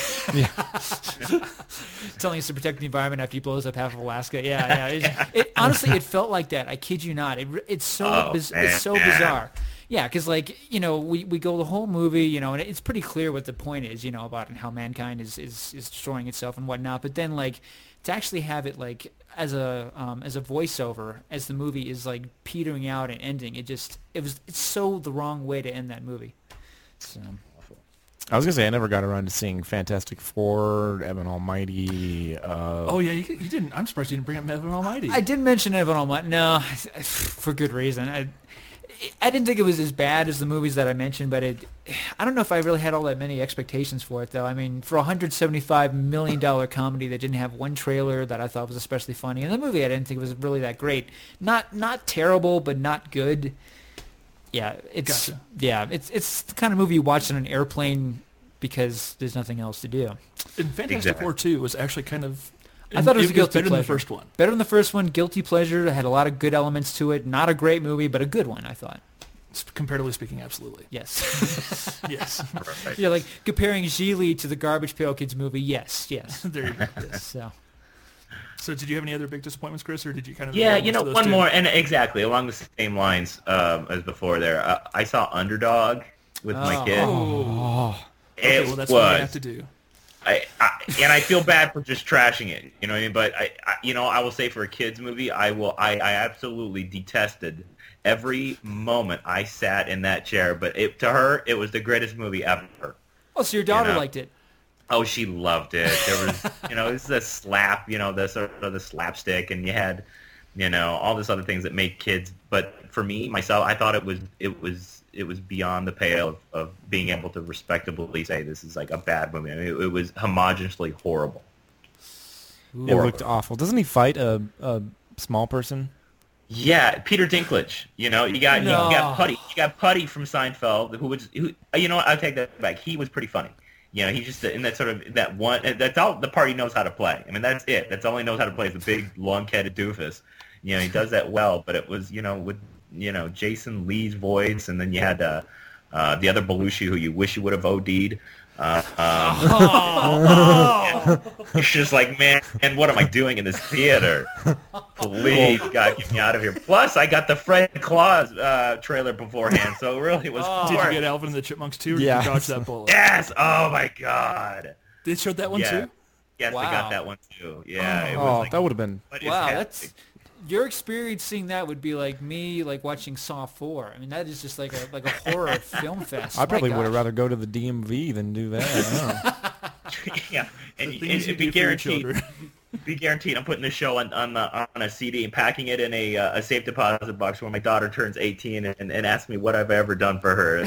Telling us to protect the environment after he blows up half of Alaska. Yeah. Honestly, it felt like that. I kid you not. It's so it's so bizarre. Yeah, because like we go the whole movie, and it's pretty clear what the point is, about how mankind is destroying itself and whatnot. But then like to actually have it like as a voiceover as the movie is like petering out and ending, it's so the wrong way to end that movie. So. I was gonna say I never got around to seeing Fantastic Four, Evan Almighty. Oh yeah, you didn't. I'm surprised you didn't bring up Evan Almighty. I didn't mention Evan Almighty. No, for good reason. I didn't think it was as bad as the movies that I mentioned, but I don't know if I really had all that many expectations for it, though. I mean, for a $175 million comedy that didn't have one trailer that I thought was especially funny, and the movie I didn't think was really that great. Not terrible, but not good. Yeah, it's the kind of movie you watch on an airplane because there's nothing else to do. And Fantastic Four 2 was actually kind of... I thought it was a guilty better pleasure. than the first one. Better than the first one. Guilty pleasure. It had a lot of good elements to it. Not a great movie, but a good one, I thought. Comparatively speaking, absolutely. Yes. Yes. Perfect. Yeah, like comparing Gigli to the Garbage Pail Kids movie. Yes. There you go. Yes. So did you have any other big disappointments, Chris, or did you kind of... Yeah, one more, and exactly along the same lines as before there. I saw Underdog with my kid. Okay, well, that's what you have to do. I feel bad for just trashing it, you know what I mean? But I will say for a kids movie, I absolutely detested every moment I sat in that chair. But to her, it was the greatest movie ever. Oh, so your daughter liked it? Oh, she loved it. There was, it's the slap, the sort of the slapstick, and you had, all this other things that make kids. But for me, myself, I thought it was beyond the pale of being able to respectably say this is like a bad movie. I mean, it was homogeneously horrible. It looked awful. Doesn't he fight a small person? Yeah, Peter Dinklage. You got Putty. You got Putty from Seinfeld, who I'll take that back. He was pretty funny. He's just in that sort of that one. That's all the part he knows how to play. I mean, that's it. That's all he knows how to play is the big long-headed doofus. He does that well. But it was with Jason Lee's voice, and then you had the other Belushi who you wish you would have OD'd. It's just like, man, and what am I doing in this theater? Please, God, get me out of here. Plus, I got the Fred Claus trailer beforehand, so it really was. Did you get Alvin and the Chipmunks too? Or did you dodge that bullet? Yes. Oh my God. They showed that one too. Yes, wow. I got that one too. Yeah. It was like, that would have been. Wow, that's. Your experience seeing that would be like me, like watching Saw 4. I mean, that is just like a horror film fest. I probably would have rather go to the DMV than do that. Yeah, and be guaranteed. Be guaranteed. I'm putting the show on a CD and packing it in a safe deposit box when my daughter turns 18 and asks me what I've ever done for her.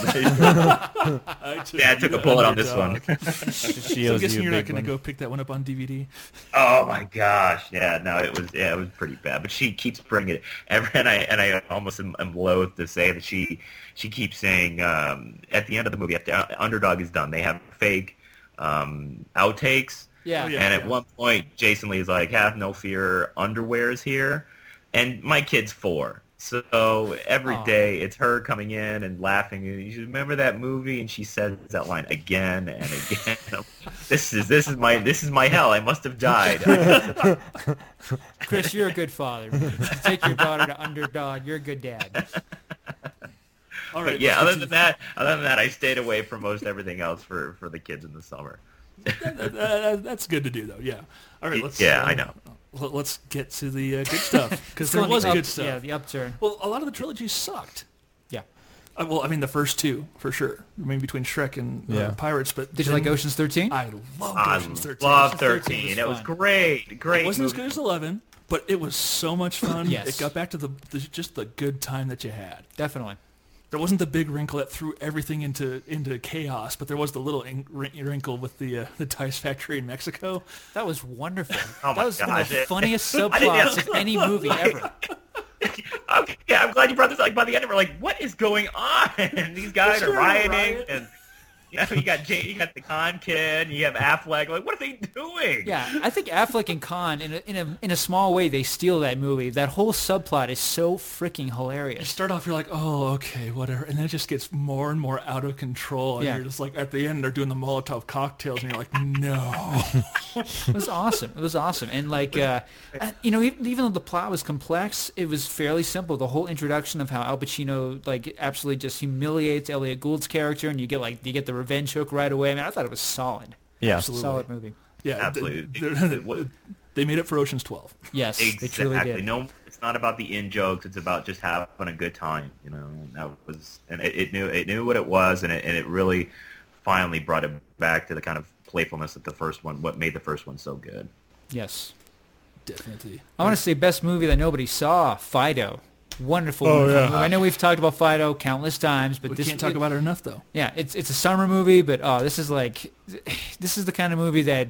I took a bullet on this one. So I'm guessing you're not going to go pick that one up on DVD. Oh my gosh! Yeah, no, it was pretty bad. But she keeps bringing it, and I almost am loath to say that she keeps saying at the end of the movie, after Underdog is done, they have fake outtakes. Yeah. And at one point, Jason Lee's like, "Have no fear, underwear is here," and my kid's 4. So every day it's her coming in and laughing. You remember that movie? And she says that line again and again. This is my hell. I must have died. Chris, you're a good father. You take your daughter to Underdog. You're a good dad. All right. But yeah. Other than that, I stayed away from most everything else for the kids in the summer. That's good to do, though. Yeah. All right. I know. Let's get to the good stuff, because there was good stuff. Yeah, the upturn. Well, a lot of the trilogies sucked. Yeah. Well, I mean, the first two, for sure. I mean, between Shrek and Pirates. But did you like Ocean's 13? I loved Ocean's 13. Loved 13. It was great. Great. It wasn't as good as 11, but it was so much fun. Yes. It got back to just the good time that you had. Definitely. There wasn't the big wrinkle that threw everything into chaos, but there was the little wrinkle with the Dice Factory in Mexico. That was wonderful. Oh my That was one of the gosh. funniest I subplots didn't- of any movie ever. Okay, I'm glad you brought this. Like by the end, we're like, what is going on? These guys are rioting, and you got you got the Khan kid, and you have Affleck. Like, what are they doing? Yeah, I think Affleck and Khan, in a small way, they steal that movie. That whole subplot is so freaking You hilarious. start off, you're like, oh, okay, whatever, and then it just gets more and more out of control, and Yeah. you're just like, at the end, they're doing the Molotov cocktails, and you're like, no. It was awesome. It was awesome. And like, even though the plot was complex, it was fairly simple. The whole introduction of how Al Pacino like absolutely just humiliates Elliot Gould's character, and you get the revenge hook right away. I mean, I thought it was solid. Yeah. Absolutely. Solid movie. Yeah, Absolutely. they made it for Ocean's 12. Yes, they truly Exactly. did. No, it's not about the in jokes. It's about just having a good time. You know, that was, and it knew what it was, and it really finally brought it back to the kind of playfulness that the first one, what made the first one so good. Yes. Definitely. I want to say best movie that nobody saw, Fido. Wonderful. Oh, wonderful yeah. movie. I know we've talked about Fido countless times, but We this can't talk about it enough, though. Yeah, it's a summer movie, but this is the kind of movie that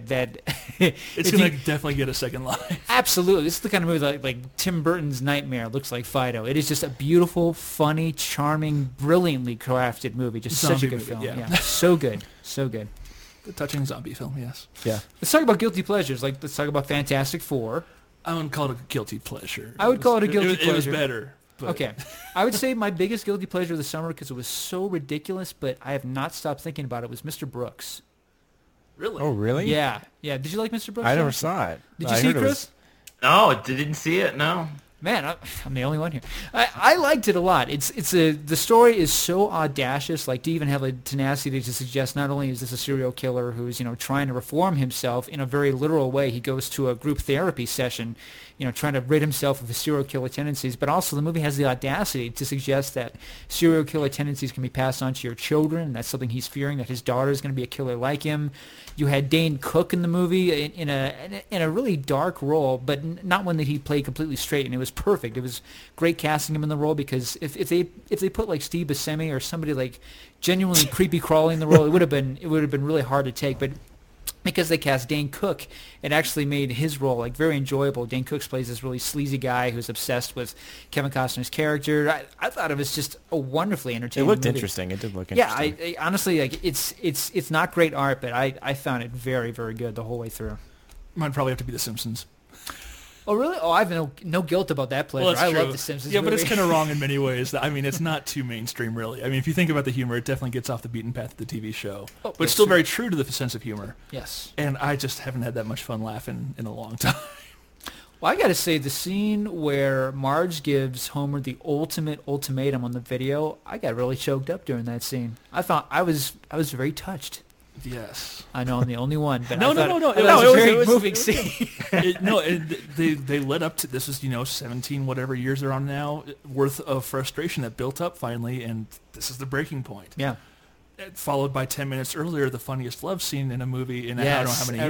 It's going to definitely get a second life. absolutely. This is the kind of movie like Tim Burton's Nightmare looks like Fido. It is just a beautiful, funny, charming, brilliantly crafted movie. Just such a Zombie good movie, film. yeah. So good, so good. The touching zombie film, yes. Yeah. Let's talk about guilty pleasures. Like let's talk about Fantastic Four. I wouldn't call it a guilty pleasure. I would call it a guilty It was pleasure. better. But Okay, I would say my biggest guilty pleasure of the summer because it was so ridiculous, but I have not stopped thinking about it. Was Mr. Brooks. Really? Oh, really? Yeah, yeah. Did you like Mr. Brooks? I Sean? never saw it. Did you I see it, heard it was- Chris? No, didn't see it. No. Man, I'm the only one here. I liked it a lot. The story is so audacious, like to even have a tenacity to suggest not only is this a serial killer who's trying to reform himself in a very literal way. He goes to a group therapy session, trying to rid himself of his serial killer tendencies. But also the movie has the audacity to suggest that serial killer tendencies can be passed on to your children. And that's something he's fearing, that his daughter is going to be a killer like him. You had Dane Cook in the movie in a really dark role, but not one that he played completely straight, and it was perfect. It was great casting him in the role because if they put like Steve Buscemi or somebody like genuinely creepy crawling in the role, it would have been really hard to take. But because they cast Dane Cook, it actually made his role like very enjoyable. Dane Cook plays this really sleazy guy who's obsessed with Kevin Costner's character. I thought it was just a wonderfully It entertaining looked movie. interesting. It did look Yeah, interesting. I honestly like it's not great art, but I found it very, very good the whole way through. Might probably have to be The Simpsons. Oh really? Oh, I have no guilt about that pleasure. Well, I that's love true. The Simpsons. Yeah, but it's movie. kind of wrong in many ways. I mean, it's not too mainstream, really. I mean, if you think about the humor, it definitely gets off the beaten path of the TV show. Oh, But it's that's still true. very true to the sense of humor. Yes. And I just haven't had that much fun laughing in a long time. Well, I got to say the scene where Marge gives Homer the ultimate ultimatum on the video, I got really choked up during that scene. I thought I was very touched. Yes. I know I'm the only one, but No, I no, thought, no, no. I thought it was a very it was- moving it was- scene. They led up to this is 17 whatever years they're on now worth of frustration that built up finally, and this is the breaking point. Yeah. Followed by 10 minutes earlier, the funniest love scene in a movie in I don't know how many ever.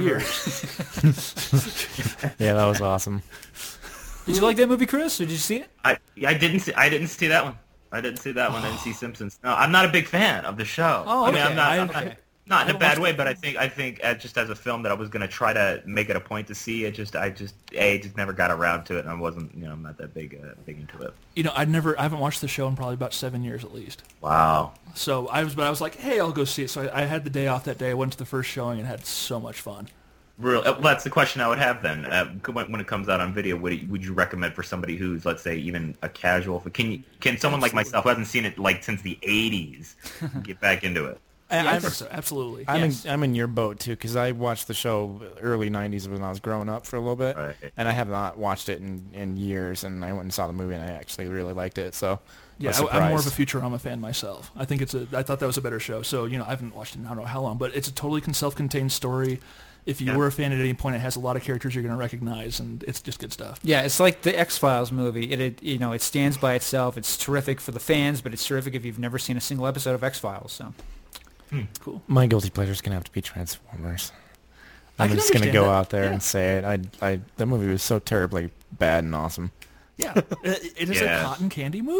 years. Yeah, that was awesome. Did you like that movie, Chris, or did you see it? I didn't see that one. I didn't see that one. I didn't see Simpsons. No, I'm not a big fan of the show. Oh, I mean, okay. I'm Okay. not in a bad way, but I think just as a film that I was going to try to make it a point to see, I just never got around to it, and I wasn't, I'm not that big into it. I haven't watched the show in probably about 7 years at least. Wow. So I was like, hey, I'll go see it. So I had the day off that day. I went to the first showing and had so much fun. Real. Well, that's the question I would have then. When it comes out on video, would you recommend for somebody who's, let's say, even a casual? Can someone like myself who hasn't seen it like since the '80s get back into it? I think so, absolutely. I'm in your boat too because I watched the show early '90s when I was growing up for a little bit, Right. and I have not watched it in years. And I went and saw the movie, and I actually really liked it. So Yeah, I was I'm more of a surprised. Futurama fan myself. I think I thought that was a better show. So, I haven't watched it in I don't know how long, but it's a totally self-contained story. If you were a fan at any point, it has a lot of characters you're going to recognize, and it's just good stuff. Yeah, it's like the X-Files movie. It stands by itself. It's terrific for the fans, but it's terrific if you've never seen a single episode of X-Files. So. Cool. My guilty pleasure is gonna have to be Transformers. I I'm can just gonna understand go that. out there Yeah. and say it. That movie was so terribly bad and awesome. Yeah, it is Yeah. a cotton candy movie.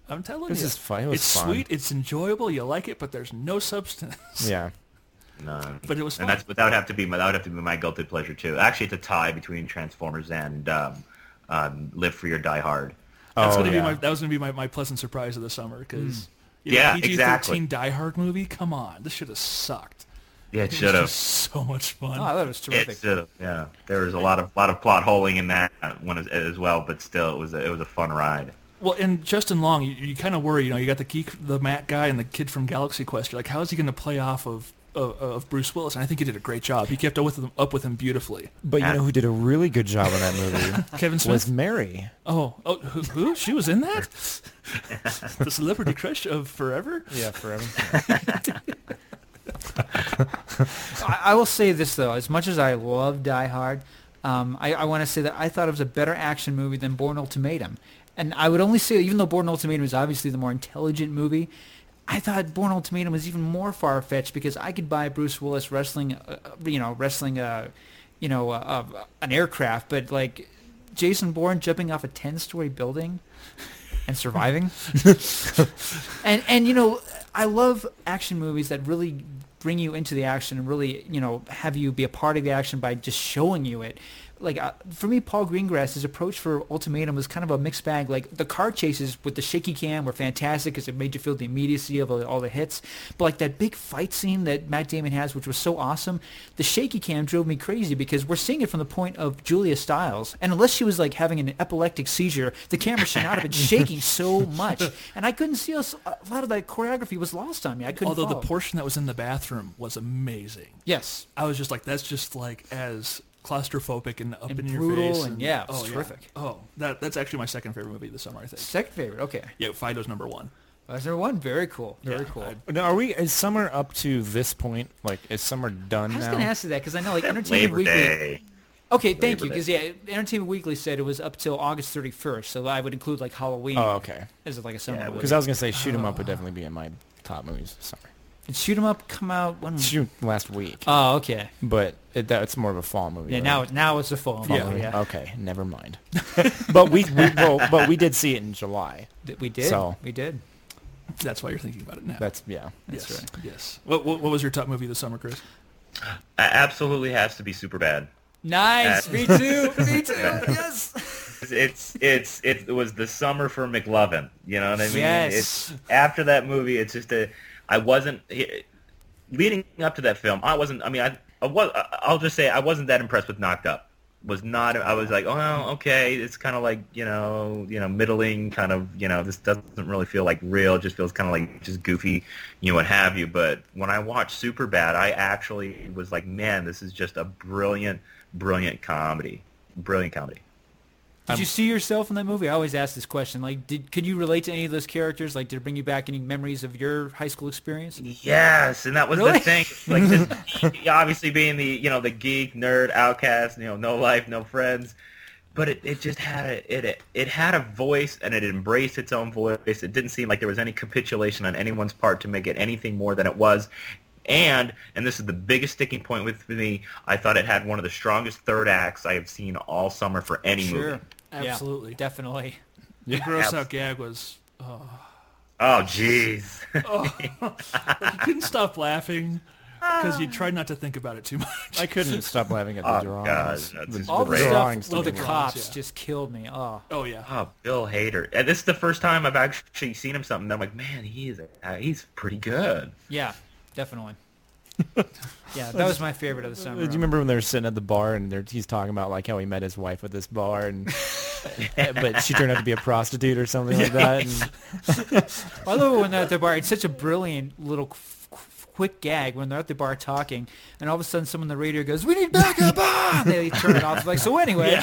I'm telling This you. is fun. It was It's fun. sweet. It's enjoyable. You like it, but there's no substance. Yeah. No. But it was fun. And that would have to be my guilty pleasure too. Actually, it's a tie between Transformers and Live Free or Die Hard. That's Oh, gonna yeah. be that was gonna be my pleasant surprise of the summer because Yeah, PG-13 exactly. Die Hard movie. Come on, this should have sucked. Yeah, it It was should have. just so much fun. Oh, I thought it was It terrific. should have. Yeah, there was a lot of plot holing in that one as well, but still, it was a fun ride. Well, and Justin Long, you kind of worry. You got the Matt guy, and the kid from Galaxy Quest. You're like, how is he going to play off of Bruce Willis? And I think he did a great job. He kept up with him beautifully. But you know who did a really good job in that movie? Kevin Smith. Was Mary. Oh, who? She was in that? The celebrity crush of forever? Yeah, forever. I will say this though, as much as I love Die Hard, I want to say that I thought it was a better action movie than Bourne Ultimatum. And I would only say, even though Bourne Ultimatum is obviously the more intelligent movie, I thought Bourne Ultimatum was even more far-fetched because I could buy Bruce Willis wrestling an aircraft, but like Jason Bourne jumping off a 10-story building and surviving. and I love action movies that really bring you into the action and really, have you be a part of the action by just showing you it. Like, for me, Paul Greengrass's approach for Ultimatum was kind of a mixed bag. Like, the car chases with the shaky cam were fantastic because it made you feel the immediacy of all the hits. But, like, that big fight scene that Matt Damon has, which was so awesome, the shaky cam drove me crazy because we're seeing it from the point of Julia Stiles. And unless she was, like, having an epileptic seizure, the camera should not have been shaking so much. And I couldn't see a lot of that choreography was lost on me. I couldn't Although follow. the portion that was in the bathroom was amazing. Yes. I was just like, that's just like as claustrophobic and up And in your brutal face. and yeah, it was terrific. Oh, that's actually my second favorite movie of the summer, I think. Second favorite, okay. Yeah, Fido's number one. That's number one. Very cool. Very Yeah, cool. Now, is summer up to this point? Like, is summer done I was now? going to ask you that because I know like Entertainment Labor Weekly. Day. Okay, thank Labor you. Because yeah, Entertainment Weekly said it was up till August 31st, so I would include like Halloween. Oh, okay. As like a summer movie. Because I was going to say Shoot 'em Up would definitely be in my top movies this summer. Did Shoot 'em Up come out when? Shoot last week. Oh, okay. But that's more of a fall movie. Yeah, right? now it's a fall movie. Yeah. Yeah. Okay, never mind. but we did see it in July. We did. So we did. That's why you're thinking about it now. that's yeah. yes, right. yes. What was your top movie this summer, Chris? Absolutely has to be Superbad. Nice. Me too. Me too. Yes. It was the summer for McLovin. You know what I mean? Yes. After that movie, it's just I wasn't leading up to that film. I'll just say I wasn't that impressed with Knocked Up. I was like, oh, okay, it's kind of like middling, kind of this doesn't really feel like real. It just feels kind of like just goofy, what have you. But when I watched Superbad, I actually was like, man, this is just a brilliant comedy. Brilliant comedy. Did you see yourself in that movie? I always ask this question. Like, could you relate to any of those characters? Like, did it bring you back any memories of your high school experience? Yes, and that was Really? the thing. Like, just, obviously being the geek, nerd, outcast, no life, no friends, but it just had it had a voice, and it embraced its own voice. It didn't seem like there was any capitulation on anyone's part to make it anything more than it was. And this is the biggest sticking point with me, I thought it had one of the strongest third acts I have seen all summer for any movie. Absolutely. Yeah, definitely. The gross out gag was. Oh, jeez. You couldn't stop laughing because you tried not to think about it too much. I couldn't stop laughing at the Oh, drawings. God, that's The All the great. drawings stuff with the didn't work. cops Yeah. just killed me. Oh. Oh yeah. Oh, Bill Hader. And this is the first time I've actually seen him something. I'm like, man, he's pretty good. Yeah, definitely. Yeah, that was my favorite of the summer. Do you remember when they were sitting at the bar and he's talking about like how he met his wife at this bar and but she turned out to be a prostitute or something like that? And I love it when they're at the bar. It's such a brilliant little quick gag when they're at the bar talking, and all of a sudden someone on the radio goes, "We need backup!" And they turn it off. It's like, so anyway.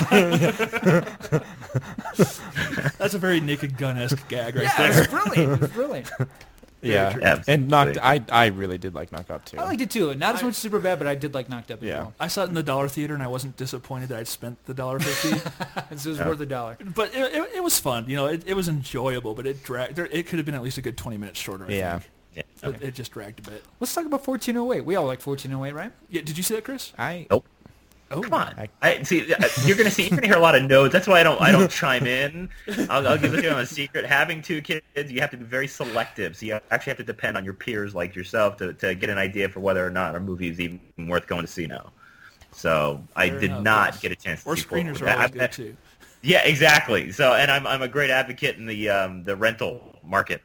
That's a very Naked Gun-esque gag right Yeah, there. it's brilliant. It's brilliant. yeah, Absolutely. and I really did like Knocked Up too. I liked it too. Not as much Super Bad, but I did like Knocked Up as Yeah. well. I saw it in the dollar theater, and I wasn't disappointed that I'd spent the $1.50. And so it was worth $1. But it was fun. It was enjoyable, but it dragged. It could have been at least a good 20 minutes shorter. I Yeah. think. Yeah. It just dragged a bit. Let's talk about 1408. We all like 1408, right? Yeah. Did you see that, Chris? I Nope. Oh, come on! I see. You're gonna hear a lot of no's. That's why I don't chime in. I'll give it to you on a secret. Having 2 kids, you have to be very selective. So you actually have to depend on your peers like yourself to get an idea for whether or not a movie is even worth going to see now. So I did not get a chance to see. Or screeners are always good too. Yeah, exactly. So, and I'm a great advocate in the rental market.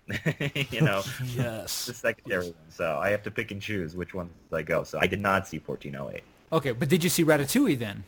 Yes, the secondary one. So I have to pick and choose which ones I go. So I did not see 1408. Okay, but did you see Ratatouille then?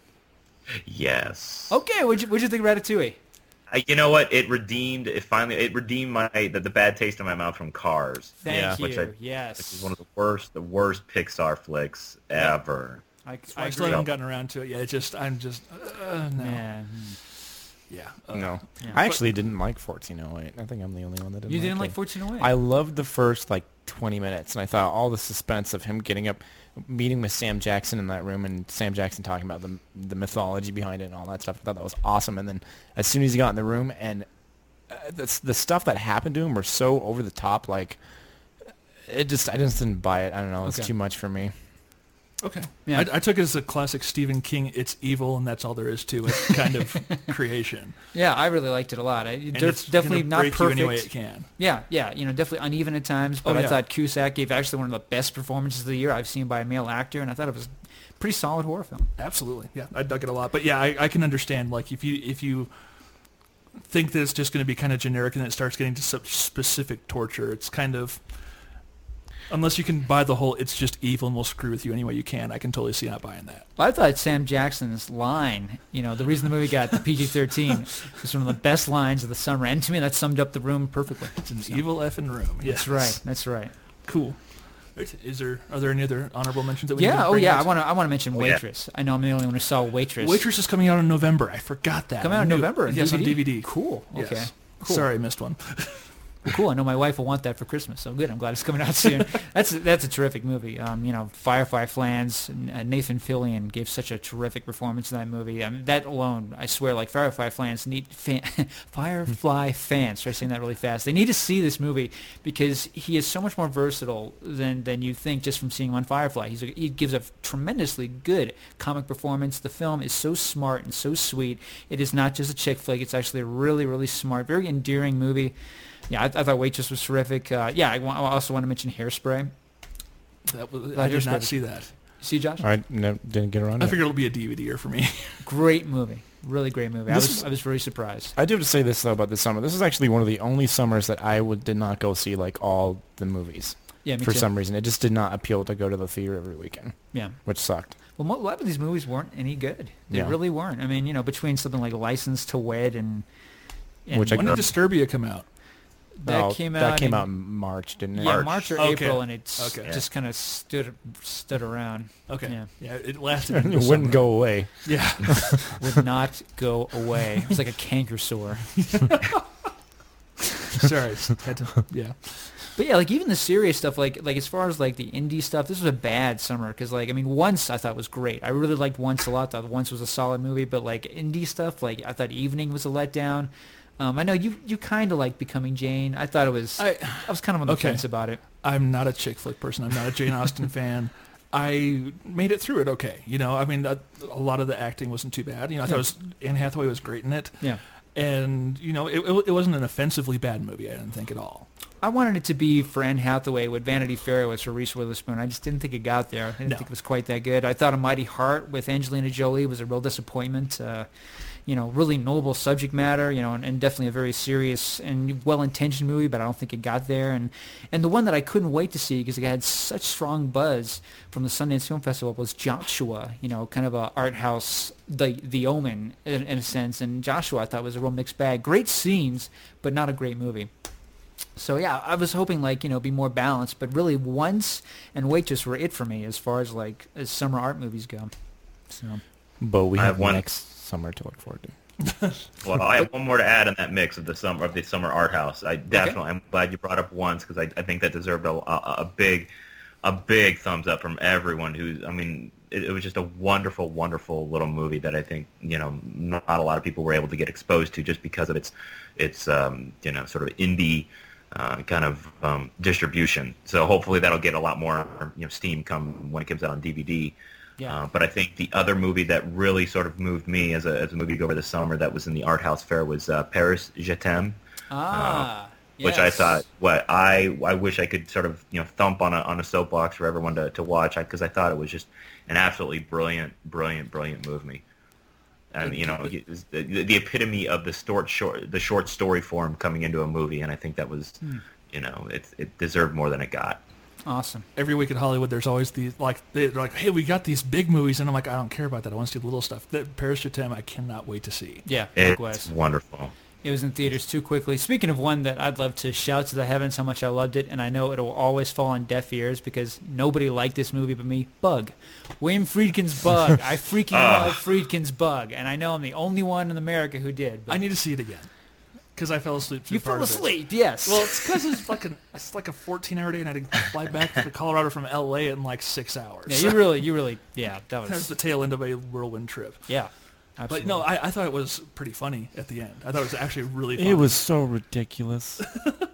Yes. Okay, what'd you think of Ratatouille? You know what? It redeemed my the bad taste in my mouth from Cars. Thank you. Which Yes. is one of the worst Pixar flicks ever. I still haven't gotten around to it yet. I'm just no. Man. Yeah. No. Yeah. I actually didn't like 1408. I think I'm the only one that didn't. You didn't like it. 1408? I loved the first 20 minutes, and I thought all the suspense of him getting up, meeting with Sam Jackson in that room, and Sam Jackson talking about the mythology behind it and all that stuff. I thought that was awesome. And then as soon as he got in the room, and the stuff that happened to him were so over the top, I just didn't buy it. I don't know. It's too much for me. Okay. Yeah. I took it as a classic Stephen King, it's evil and that's all there is to it kind of creation. Yeah, I really liked it a lot. It's it's definitely not break perfect. you any way it can. Yeah, definitely uneven at times, but I thought Cusack gave actually one of the best performances of the year I've seen by a male actor, and I thought it was a pretty solid horror film. Absolutely. Yeah, I dug it a lot. But yeah, I can understand, if you think that it's just going to be kind of generic and it starts getting to such specific torture, it's kind of... Unless you can buy the whole, it's just evil and we'll screw with you any way you can, I can totally see not buying that. Well, I thought Sam Jackson's line, the reason the movie got the PG-13 was one of the best lines of the summer. And to me, that summed up the room perfectly. It's an evil effing room. Yes. That's right. Cool. Are there any other honorable mentions that we Yeah, need to bring out? I want to mention Waitress. I know I'm the only one who saw Waitress. Waitress is coming out in November. I forgot that. Coming out in November? Yes, on DVD. Cool. Yes. Okay. Cool. Sorry, I missed one. Well, cool. I know my wife will want that for Christmas, so good. I'm glad it's coming out soon. That's a terrific movie. Firefly Flans, Nathan Fillion gave such a terrific performance in that movie. That alone, I swear, Firefly fans, try saying that really fast. They need to see this movie because he is so much more versatile than you think just from seeing him on Firefly. He gives a tremendously good comic performance. The film is so smart and so sweet. It is not just a chick flick. It's actually a really, really smart, very endearing movie. Yeah, I thought Waitress was terrific. I also want to mention Hairspray. I did not see that. See, Josh? I didn't get around to it. I figured it'll be a DVDer for me. Great movie. Really great movie. I was very surprised. I do have to say this, though, about this summer. This is actually one of the only summers that I did not go see, all the movies. Yeah, me for too. some reason. It just did not appeal to go to the theater every weekend. Yeah. Which sucked. Well, a lot of these movies weren't any good. They Yeah. really weren't. I mean, between something like License to Wed and Which when did Disturbia come out? That came out in March, didn't it? Yeah, March or Okay. April, and it Okay. just kind of stood around. Okay. Yeah. It lasted. It wouldn't go away. Yeah. Would not go away. It was like a canker sore. Sorry. Yeah. But yeah, even the serious stuff, as far as the indie stuff, this was a bad summer because Once I thought was great. I really liked Once a lot. Thought Once was a solid movie, but indie stuff, I thought Evening was a letdown. I know you kind of like Becoming Jane. I thought it was. I was kind of on the fence about it. I'm not a chick flick person. I'm not a Jane Austen fan. I made it through it okay. A lot of the acting wasn't too bad. I thought Anne Hathaway was great in it. Yeah. And, it wasn't an offensively bad movie, I didn't think at all. I wanted it to be for Anne Hathaway what Vanity Fair was for Reese Witherspoon. I just didn't think it got there. I didn't think it was quite that good. I thought A Mighty Heart with Angelina Jolie was a real disappointment. Really noble subject matter, and definitely a very serious and well-intentioned movie, but I don't think it got there. And the one that I couldn't wait to see because it had such strong buzz from the Sundance Film Festival was Joshua, kind of a art house, the Omen in a sense. And Joshua I thought was a real mixed bag. Great scenes, but not a great movie. So yeah, I was hoping be more balanced, but really Once and Waitress were it for me as far as as summer art movies go. So, but we have one next summer to look forward to. Well, I have one more to add in that mix of the summer art house. I'm glad you brought up Once because I think that deserved a big thumbs up from everyone. It was just a wonderful, wonderful little movie that I think not a lot of people were able to get exposed to just because of its sort of indie kind of distribution. So hopefully that'll get a lot more steam when it comes out on DVD. Yeah. But I think the other movie that really sort of moved me as a moviegoer this summer that was in the art house fair was Paris, Je t'aime. Which I Yes. thought, I wish I could sort of thump on a soapbox for everyone to watch, because I thought it was just an absolutely brilliant movie, and it was the epitome of the short story form coming into a movie, and I think that was, it deserved more than it got. Awesome. Every week in Hollywood, there's always they're like, hey, we got these big movies, and I'm like, I don't care about that. I want to see the little stuff. That Paris Je t'aime, I cannot wait to see. Yeah, It's likewise. wonderful. It was in theaters too quickly. Speaking of one that I'd love to shout to the heavens how much I loved it, and I know it'll always fall on deaf ears because nobody liked this movie but me, Bug. William Friedkin's Bug. I freaking love Friedkin's Bug, and I know I'm the only one in America who did. But I need to see it again because I fell asleep. you through fell part of it. asleep, yes. Well, it's because it's like a 14-hour day, and I had to fly back to Colorado from L.A. in like 6 hours. yeah, you really, yeah, that That was was, the tail end of a whirlwind trip. yeah. But Absolutely. no, I thought it was pretty funny at the end. I thought it was actually really funny. It was so ridiculous.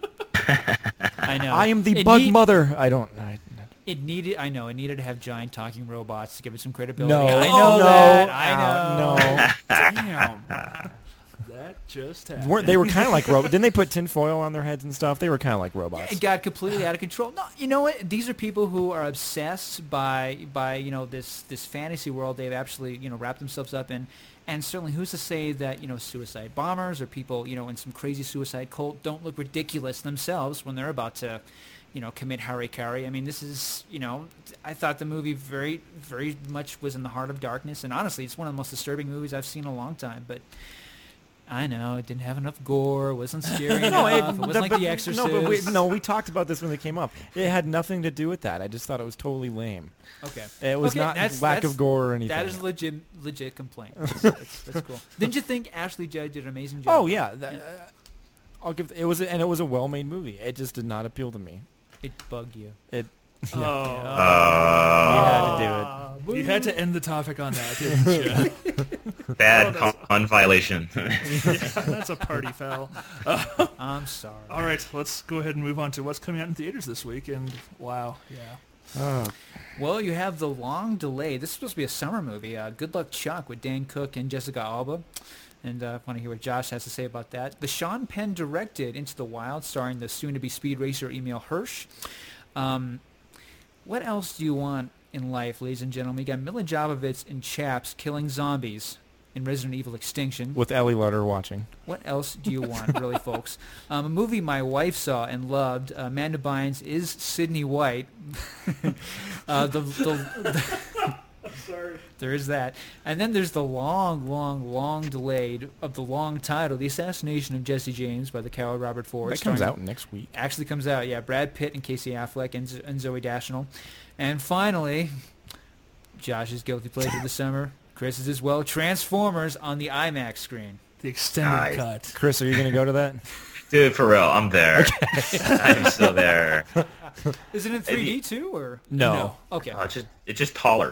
I know. I am the It bug need- mother. It needed to have giant talking robots to give it some credibility. No. I No. know that. I know. No. Damn. That just happened. Weren't they were kind of like robots? Didn't they put tinfoil on their heads and stuff? They were kind of like robots. It got completely out of control. No, you know what? These are people who are obsessed by this fantasy world they've actually wrapped themselves up in, and certainly who's to say that suicide bombers or people in some crazy suicide cult don't look ridiculous themselves when they're about to commit harikari. I mean, this is I thought the movie very very much was in the heart of darkness, and honestly, it's one of the most disturbing movies I've seen in a long time. But I know it didn't have enough gore, wasn't scary enough. It wasn't like The Exorcist. We talked about this when they came up. It had nothing to do with that. I just thought it was totally lame. Okay. It was Okay, not that's- lack that's- of gore or anything. That is a legit complaint. That's cool. Didn't you think Ashley Judd did an amazing job? Oh yeah, I'll give it was a well-made movie. It just did not appeal to me. It bugged you. It Oh. you had to do it. You had to end the topic on that, didn't you? Bad con violation. That's a party foul. I'm sorry. All right, let's go ahead and move on to what's coming out in theaters this week. And wow, yeah. Well, you have the long delay. This is supposed to be a summer movie. Good Luck Chuck with Dan Cook and Jessica Alba. And I want to hear what Josh has to say about that. The Sean Penn directed Into the Wild, starring the soon-to-be speed racer Emil Hirsch. What else do you want in life, ladies and gentlemen? You got Mila Jovovich in Chaps killing zombies in Resident Evil Extinction. With Ellie Lutter watching. What else do you want, really, folks? A movie my wife saw and loved. Amanda Bynes is Sydney White. Sorry. There is that. And then there's the long delayed of the long title, The Assassination of Jesse James by the coward Robert Ford. That comes starring- out next week. Actually comes out, yeah. Brad Pitt and Casey Affleck and Zoe Deschanel. And finally, Josh's guilty pleasure this summer, Chris's as well, Transformers on the IMAX screen. The extended Nice. cut. Chris, are you going to go to that? Dude, for real, I'm there. I'm still there. Is it in 3D too, or? No. Okay. It's just taller.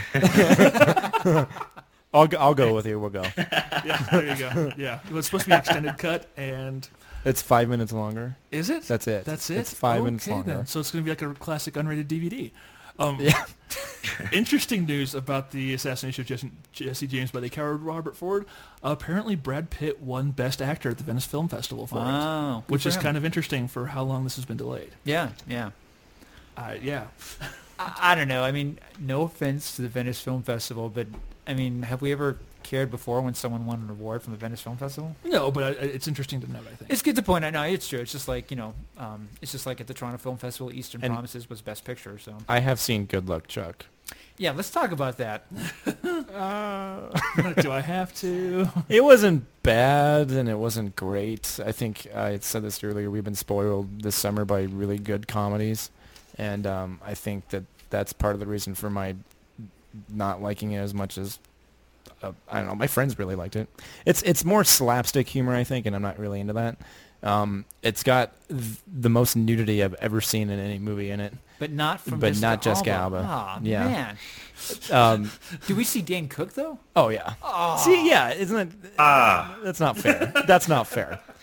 I'll go with you. We'll go. Yeah, there you go. Yeah, it was supposed to be extended cut, and It's 5 minutes longer. is it? That's it. That's it. It's 5 minutes Okay, longer. then. So it's going to be like a classic unrated DVD. Yeah. Interesting news about the assassination of Jesse James by the coward Robert Ford. Apparently, Brad Pitt won Best Actor at the Venice Film Festival for Wow. it, which is kind of interesting for how long this has been delayed. Yeah. Yeah. I don't know. I mean, no offense to the Venice Film Festival, but I mean, have we ever cared before when someone won an award from the Venice Film Festival? No, but it's interesting to note, I think. It's good to point out. No, it's true. It's just like, it's just like at the Toronto Film Festival, Eastern And- Promises was Best Picture. So I have seen Good Luck Chuck. yeah, let's talk about that. Do I have to? It wasn't bad and it wasn't great. I think I had said this earlier. We've been spoiled this summer by really good comedies, and I think that's part of the reason for my not liking it as much as I don't know. My friends really liked it. It's more slapstick humor, I think, and I'm not really into that. It's got the most nudity I've ever seen in any movie in it. But not from But not Jessica Alba. Ah, Yeah. man. Do we see Dan Cook, though? Oh yeah. See, yeah, isn't it? That's not fair. That's not fair.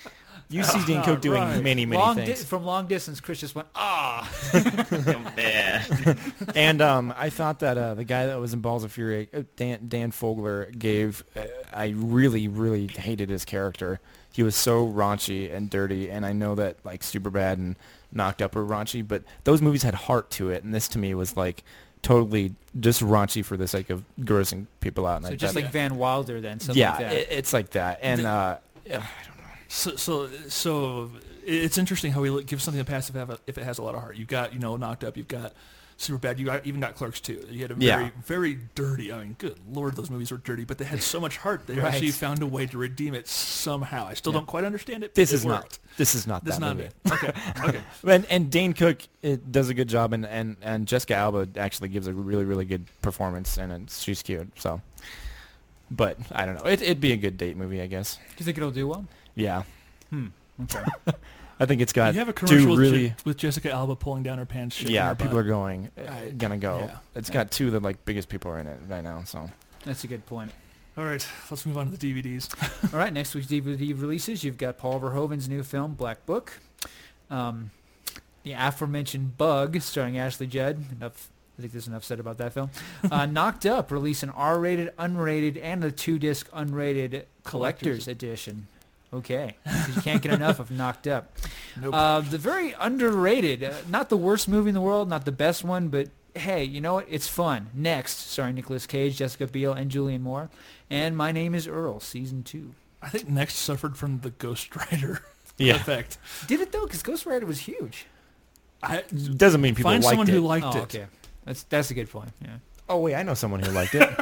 You see Dane Cook doing right. many things. From long distance, Chris just went, ah. Oh, man. And I thought that the guy that was in Balls of Fury, Dan Fogler, I really, really hated his character. He was so raunchy and dirty, and I know that like Superbad and Knocked Up were raunchy, but those movies had heart to it, and this to me was like totally just raunchy for the sake of grossing people out. And So just like Van Wilder then, something like that. it's like that. And I don't know. So it's interesting how we give something a pass if it has a lot of heart. You've got Knocked Up. You've got Superbad. You even got Clerks 2. You had a very very dirty. I mean, good Lord, those movies were dirty, but they had so much heart. They actually found a way to redeem it somehow. I still don't quite understand it. But This it is worked. not This that is not movie. it. Okay. And Dane Cook does a good job, and Jessica Alba actually gives a really, really good performance, and she's cute. So, but I don't know. It'd be a good date movie, I guess. Do you think it'll do well? Yeah. Okay. I think it's got You have a commercial two with Jessica Alba pulling down her pants. Yeah, people are gonna go. Yeah. It's got two of the like biggest people are in it right now. So That's a good point. All right, let's move on to the DVDs. All right, next week's DVD releases, you've got Paul Verhoeven's new film, Black Book. The aforementioned Bug, starring Ashley Judd. I think there's enough said about that film. Knocked Up, release an R-rated, unrated, and a 2-disc unrated collector's edition. Okay, you can't get enough of Knocked Up. Nope. The very underrated, not the worst movie in the world, not the best one, but hey, you know what? It's fun. Next, starring Nicolas Cage, Jessica Biel, and Julianne Moore. And My Name is Earl, Season 2. I think Next suffered from the Ghost Rider effect. Did it, though? Because Ghost Rider was huge. doesn't mean people Find liked someone it. who liked it. Okay. That's a good point, yeah. Oh wait, I know someone who liked it.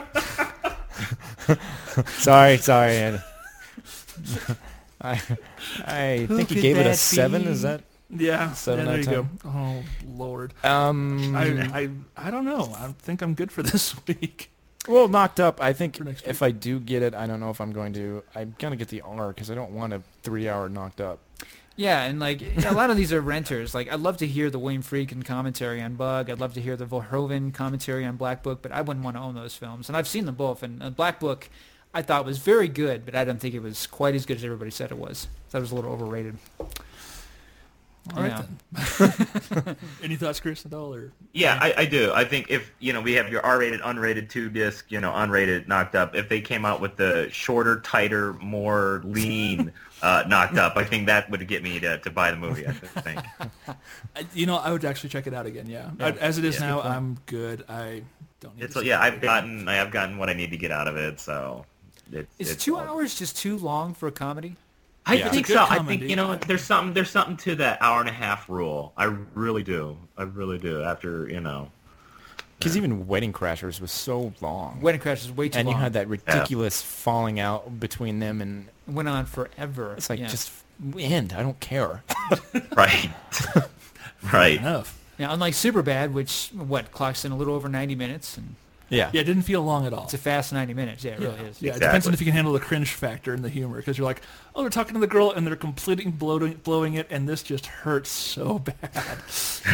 sorry. I think he could gave it a that 7. be? Is that? Yeah, 7 there out you of go. Oh Lord. I I don't know. I think I'm good for this week. well, Knocked Up. I think For next if I do get it, I don't know if I'm going to. I'm gonna get the R because I don't want a 3-hour Knocked Up. Yeah, and like a lot of these are renters. Like I'd love to hear the William Friedkin commentary on Bug. I'd love to hear the Verhoeven commentary on Black Book, but I wouldn't want to own those films. And I've seen them both. And Black Book, I thought was very good, but I don't think it was quite as good as everybody said it was. I thought it was a little overrated. All right then. Any thoughts, Chris, at all? Or Yeah, I do. I think if, we have your R-rated, unrated 2-disc, unrated Knocked Up, if they came out with the shorter, tighter, more lean Knocked Up, I think that would get me to buy the movie, I think. I would actually check it out again. Yeah. As it is now, I'm good. I don't need to see I have gotten what I need to get out of it, so Is 2 hours just too long for a comedy? I Yeah. think It's a so. good I think comedy. there's something to that hour-and-a-half rule. I really do. After Because even Wedding Crashers was so long. Wedding Crash is way too and long. you had that ridiculous falling out between them, and It went on forever. it's like Yeah. just end. I don't care. right, right. enough. Yeah, unlike Superbad, which clocks in a little over 90 minutes, and Yeah. Yeah, it didn't feel long at all. it's a fast 90 minutes. Yeah, it really is. Yeah, it depends on if you can handle the cringe factor and the humor, because you're like, oh, they're talking to the girl and they're completely blowing it, and this just hurts so bad. So,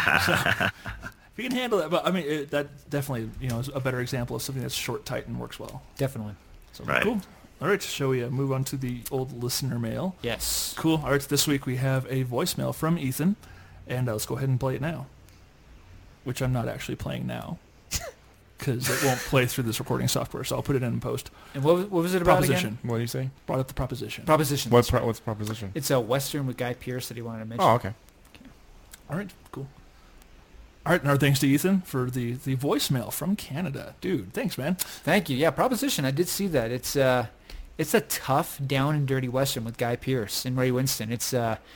if you can handle that, but I mean, that definitely is a better example of something that's short, tight, and works well. Definitely. So Right. cool. All right, shall we move on to the old listener mail? Yes. Cool. All right, this week we have a voicemail from Ethan, and let's go ahead and play it now, which I'm not actually playing now. Because it won't play through this recording software, so I'll put it in post. And what was it about Proposition. again? What do you say? Brought up the proposition. Proposition. What's proposition? It's a Western with Guy Pearce that he wanted to mention. Oh, okay. All right, cool. All right, and our thanks to Ethan for the voicemail from Canada. Dude, thanks, man. Thank you. Yeah, Proposition. I did see that. It's a tough, down and dirty Western with Guy Pearce and Ray Winston. It's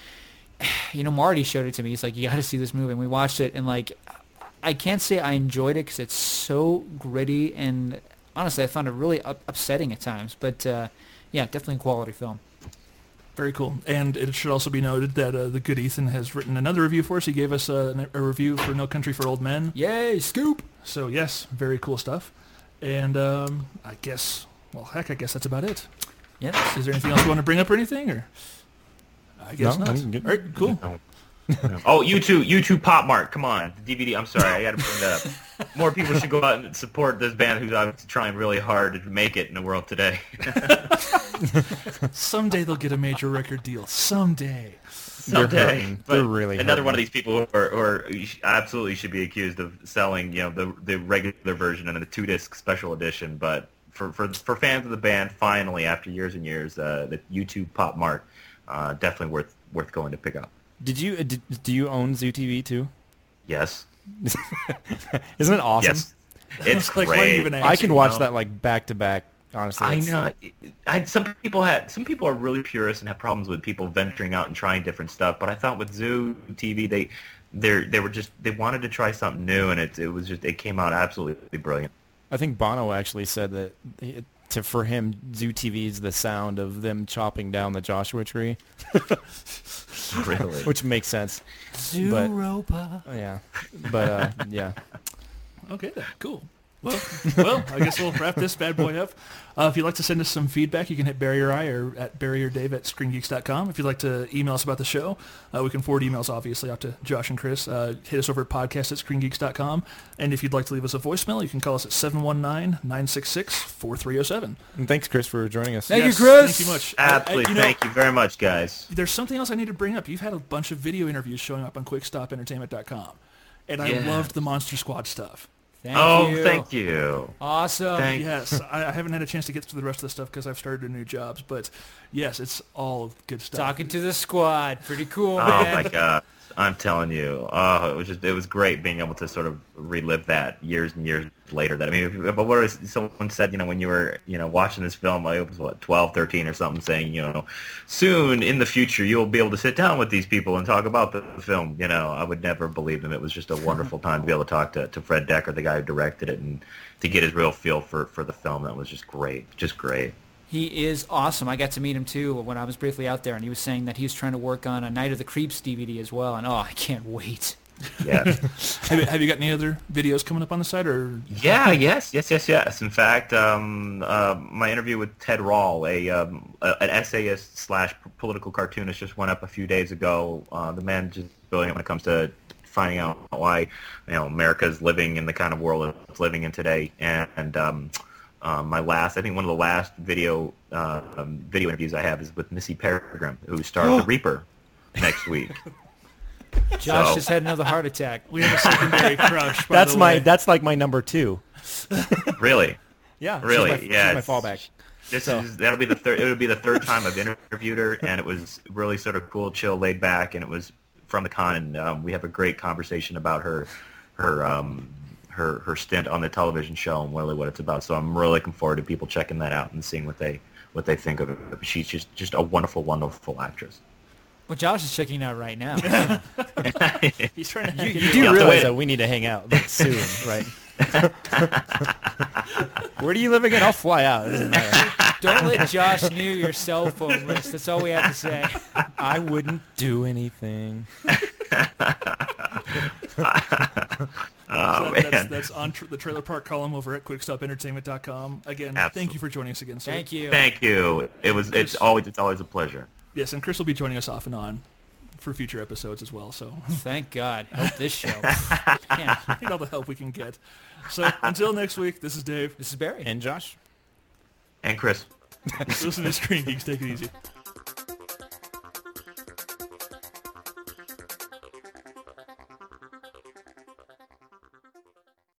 Marty showed it to me. He's like, you got to see this movie, and we watched it, and like, I can't say I enjoyed it because it's so gritty, and honestly, I found it really upsetting at times. But yeah, definitely a quality film. Very cool. And it should also be noted that the good Ethan has written another review for us. He gave us a review for No Country for Old Men. Yay, scoop! So yes, very cool stuff. And I guess that's about it. Yeah. Is there anything else you want to bring up or anything? Or I guess No, not. I'm good. All right, cool. No. Oh, U2 Pop Mart. Come on, the DVD. I'm sorry, I got to bring that up. More people should go out and support this band who's obviously trying really hard to make it in the world today. Someday they'll get a major record deal. Someday. Someday. They're really another hurting. one of these people who are absolutely should be accused of selling, the regular version and the 2-disc special edition. But for fans of the band, finally, after years and years, the U2 Pop Mart definitely worth going to pick up. Do you own Zoo TV too? Yes. Isn't it awesome? Yes. It's Like, why do you great. even ask? I can watch that like back to back. Honestly, I it's- know. Some people are really purists and have problems with people venturing out and trying different stuff. But I thought with Zoo TV, they wanted to try something new, and it came out absolutely brilliant. I think Bono actually said that for him, Zoo TV is the sound of them chopping down the Joshua tree, Really. which makes sense. Zooropa. Yeah, but yeah. Okay, then. Cool. Well, I guess we'll wrap this bad boy up. If you'd like to send us some feedback, you can hit Barry or I or at Barry or Dave at ScreenGeeks.com. If you'd like to email us about the show, we can forward emails, obviously, out to Josh and Chris. Hit us over at podcast@ScreenGeeks.com. And if you'd like to leave us a voicemail, you can call us at 719-966-4307. And thanks, Chris, for joining us. Thank you, Chris. Thank you much. Absolutely. Thank you very much, guys. There's something else I need to bring up. You've had a bunch of video interviews showing up on QuickStopEntertainment.com. And I Yeah. loved the Monster Squad stuff. Thank you. Awesome. Yes, I haven't had a chance to get through the rest of the stuff because I've started new jobs, but yes, it's all good stuff. Talking to the squad. Pretty cool, Oh man. my God. I'm telling you, it was great being able to sort of relive that years and years later. But what was someone said, when you were, watching this film, I was 12, 13 or something, saying, soon in the future you'll be able to sit down with these people and talk about the film. I would never believe them. It was just a wonderful time to be able to talk to Fred Decker, the guy who directed it, and to get his real feel for the film. That was just great, He is awesome. I got to meet him too when I was briefly out there, and he was saying that he was trying to work on a Night of the Creeps DVD as well. And I can't wait. Yeah. Have you got any other videos coming up on the site, or? Yeah, yes. In fact, my interview with Ted Rall, an essayist / political cartoonist, just went up a few days ago. The man just brilliant when it comes to finding out why America's living in the kind of world it's living in today. And I think one of the last video interviews I have is with Missy Peregrine, who stars the Reaper next week. Josh just had another heart attack. We have a secondary crush, by the way. That's like my number 2. Really? Yeah, Really? she's Yeah. my fallback. That'll be the third. It would be the third time I've interviewed her, and it was really sort of cool, chill, laid back, and it was from the con. And we have a great conversation about her stint on the television show and really what it's about. So I'm really looking forward to people checking that out and seeing what they think of it. She's just a wonderful, wonderful actress. Well, Josh is checking out right now. He's trying to. You do realize that we need to hang out soon, right? Where do you live again? I'll fly out. It doesn't matter. Don't let Josh near your cell phone list. That's all we have to say. I wouldn't do anything. That's on the Trailer Park column over at QuickStopEntertainment.com. Again, Absolutely. Thank you for joining us again, sir. Thank you. Thank you. It's always a pleasure. Yes, and Chris will be joining us off and on for future episodes as well. So Thank God. Hope this show. Man, need all the help we can get. So until next week, this is Dave. this is Barry. And Josh? And Chris. Listen to Screen Geeks. Take it easy.